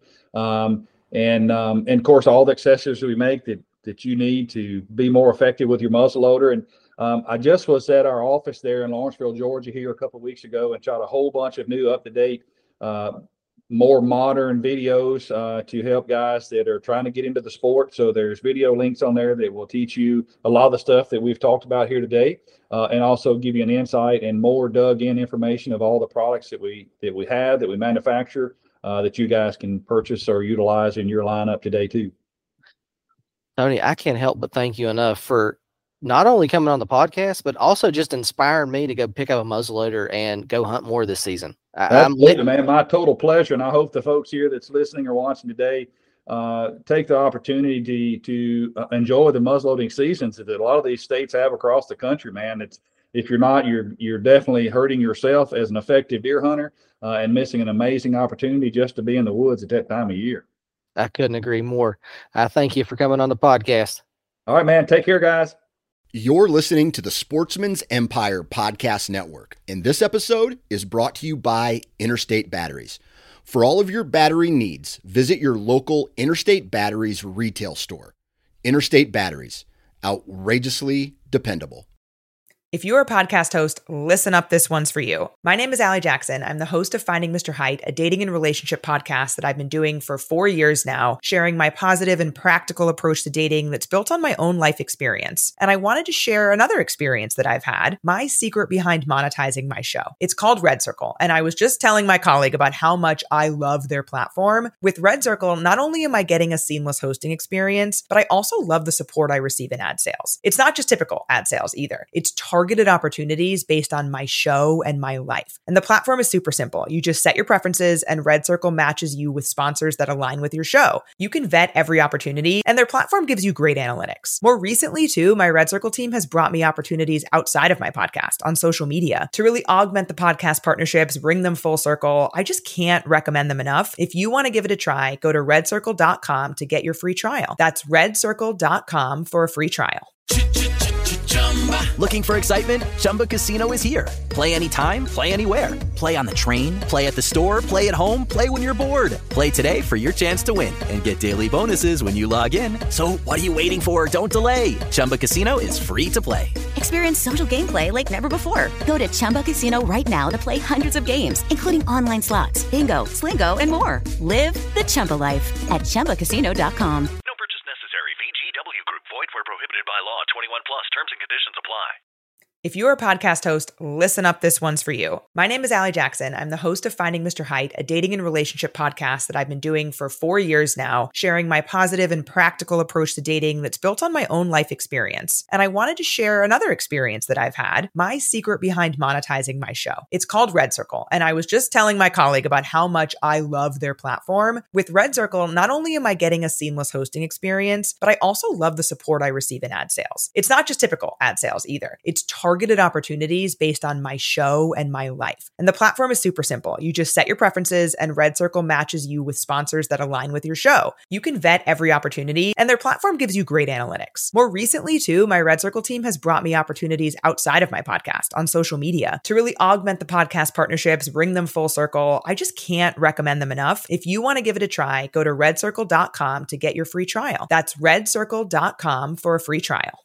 and of course all the accessories that we make that you need to be more effective with your muzzleloader. And I just was at our office there in Lawrenceville, Georgia, here a couple of weeks ago, and shot a whole bunch of new, up-to-date, more modern videos to help guys that are trying to get into the sport. So there's video links on there that will teach you a lot of the stuff that we've talked about here today, and also give you an insight and more dug-in information of all the products that we manufacture, that you guys can purchase or utilize in your lineup today too. Tony, I can't help but thank you enough for not only coming on the podcast, but also just inspiring me to go pick up a muzzleloader and go hunt more this season. Absolutely, man. My total pleasure. And I hope the folks here that's listening or watching today take the opportunity to enjoy the muzzleloading seasons that a lot of these states have across the country, man. If you're not, you're definitely hurting yourself as an effective deer hunter and missing an amazing opportunity just to be in the woods at that time of year. I couldn't agree more. I thank you for coming on the podcast. All right, man. Take care, guys. You're listening to the Sportsman's Empire Podcast Network, and this episode is brought to you by Interstate Batteries. For all of your battery needs, visit your local Interstate Batteries retail store. Interstate Batteries, outrageously dependable. If you're a podcast host, listen up, this one's for you. My name is Allie Jackson. I'm the host of Finding Mr. Height, a dating and relationship podcast that I've been doing for 4 years now, sharing my positive and practical approach to dating that's built on my own life experience. And I wanted to share another experience that I've had, my secret behind monetizing my show. It's called Red Circle, and I was just telling my colleague about how much I love their platform. With Red Circle, not only am I getting a seamless hosting experience, but I also love the support I receive in ad sales. It's not just typical ad sales either. It's targeted opportunities based on my show and my life. And the platform is super simple. You just set your preferences and Red Circle matches you with sponsors that align with your show. You can vet every opportunity and their platform gives you great analytics. More recently too, my Red Circle team has brought me opportunities outside of my podcast on social media to really augment the podcast partnerships, bring them full circle. I just can't recommend them enough. If you want to give it a try, go to redcircle.com to get your free trial. That's redcircle.com for a free trial. Looking for excitement? Chumba Casino is here. Play anytime, play anywhere. Play on the train, play at the store, play at home, play when you're bored. Play today for your chance to win and get daily bonuses when you log in. So what are you waiting for? Don't delay. Chumba Casino is free to play. Experience social gameplay like never before. Go to Chumba Casino right now to play hundreds of games, including online slots, bingo, Slingo, and more. Live the Chumba life at ChumbaCasino.com. No purchase necessary. VGW Group. Void where prohibited by law. 21 plus. Terms and conditions apply. If you're a podcast host, listen up, this one's for you. My name is Allie Jackson. I'm the host of Finding Mr. Height, a dating and relationship podcast that I've been doing for 4 years now, sharing my positive and practical approach to dating that's built on my own life experience. And I wanted to share another experience that I've had, my secret behind monetizing my show. It's called Red Circle, and I was just telling my colleague about how much I love their platform. With Red Circle, not only am I getting a seamless hosting experience, but I also love the support I receive in ad sales. It's not just typical ad sales either. It's targeted opportunities based on my show and my life. And the platform is super simple. You just set your preferences and Red Circle matches you with sponsors that align with your show. You can vet every opportunity and their platform gives you great analytics. More recently too, my Red Circle team has brought me opportunities outside of my podcast on social media to really augment the podcast partnerships, bring them full circle. I just can't recommend them enough. If you want to give it a try, go to redcircle.com to get your free trial. That's redcircle.com for a free trial.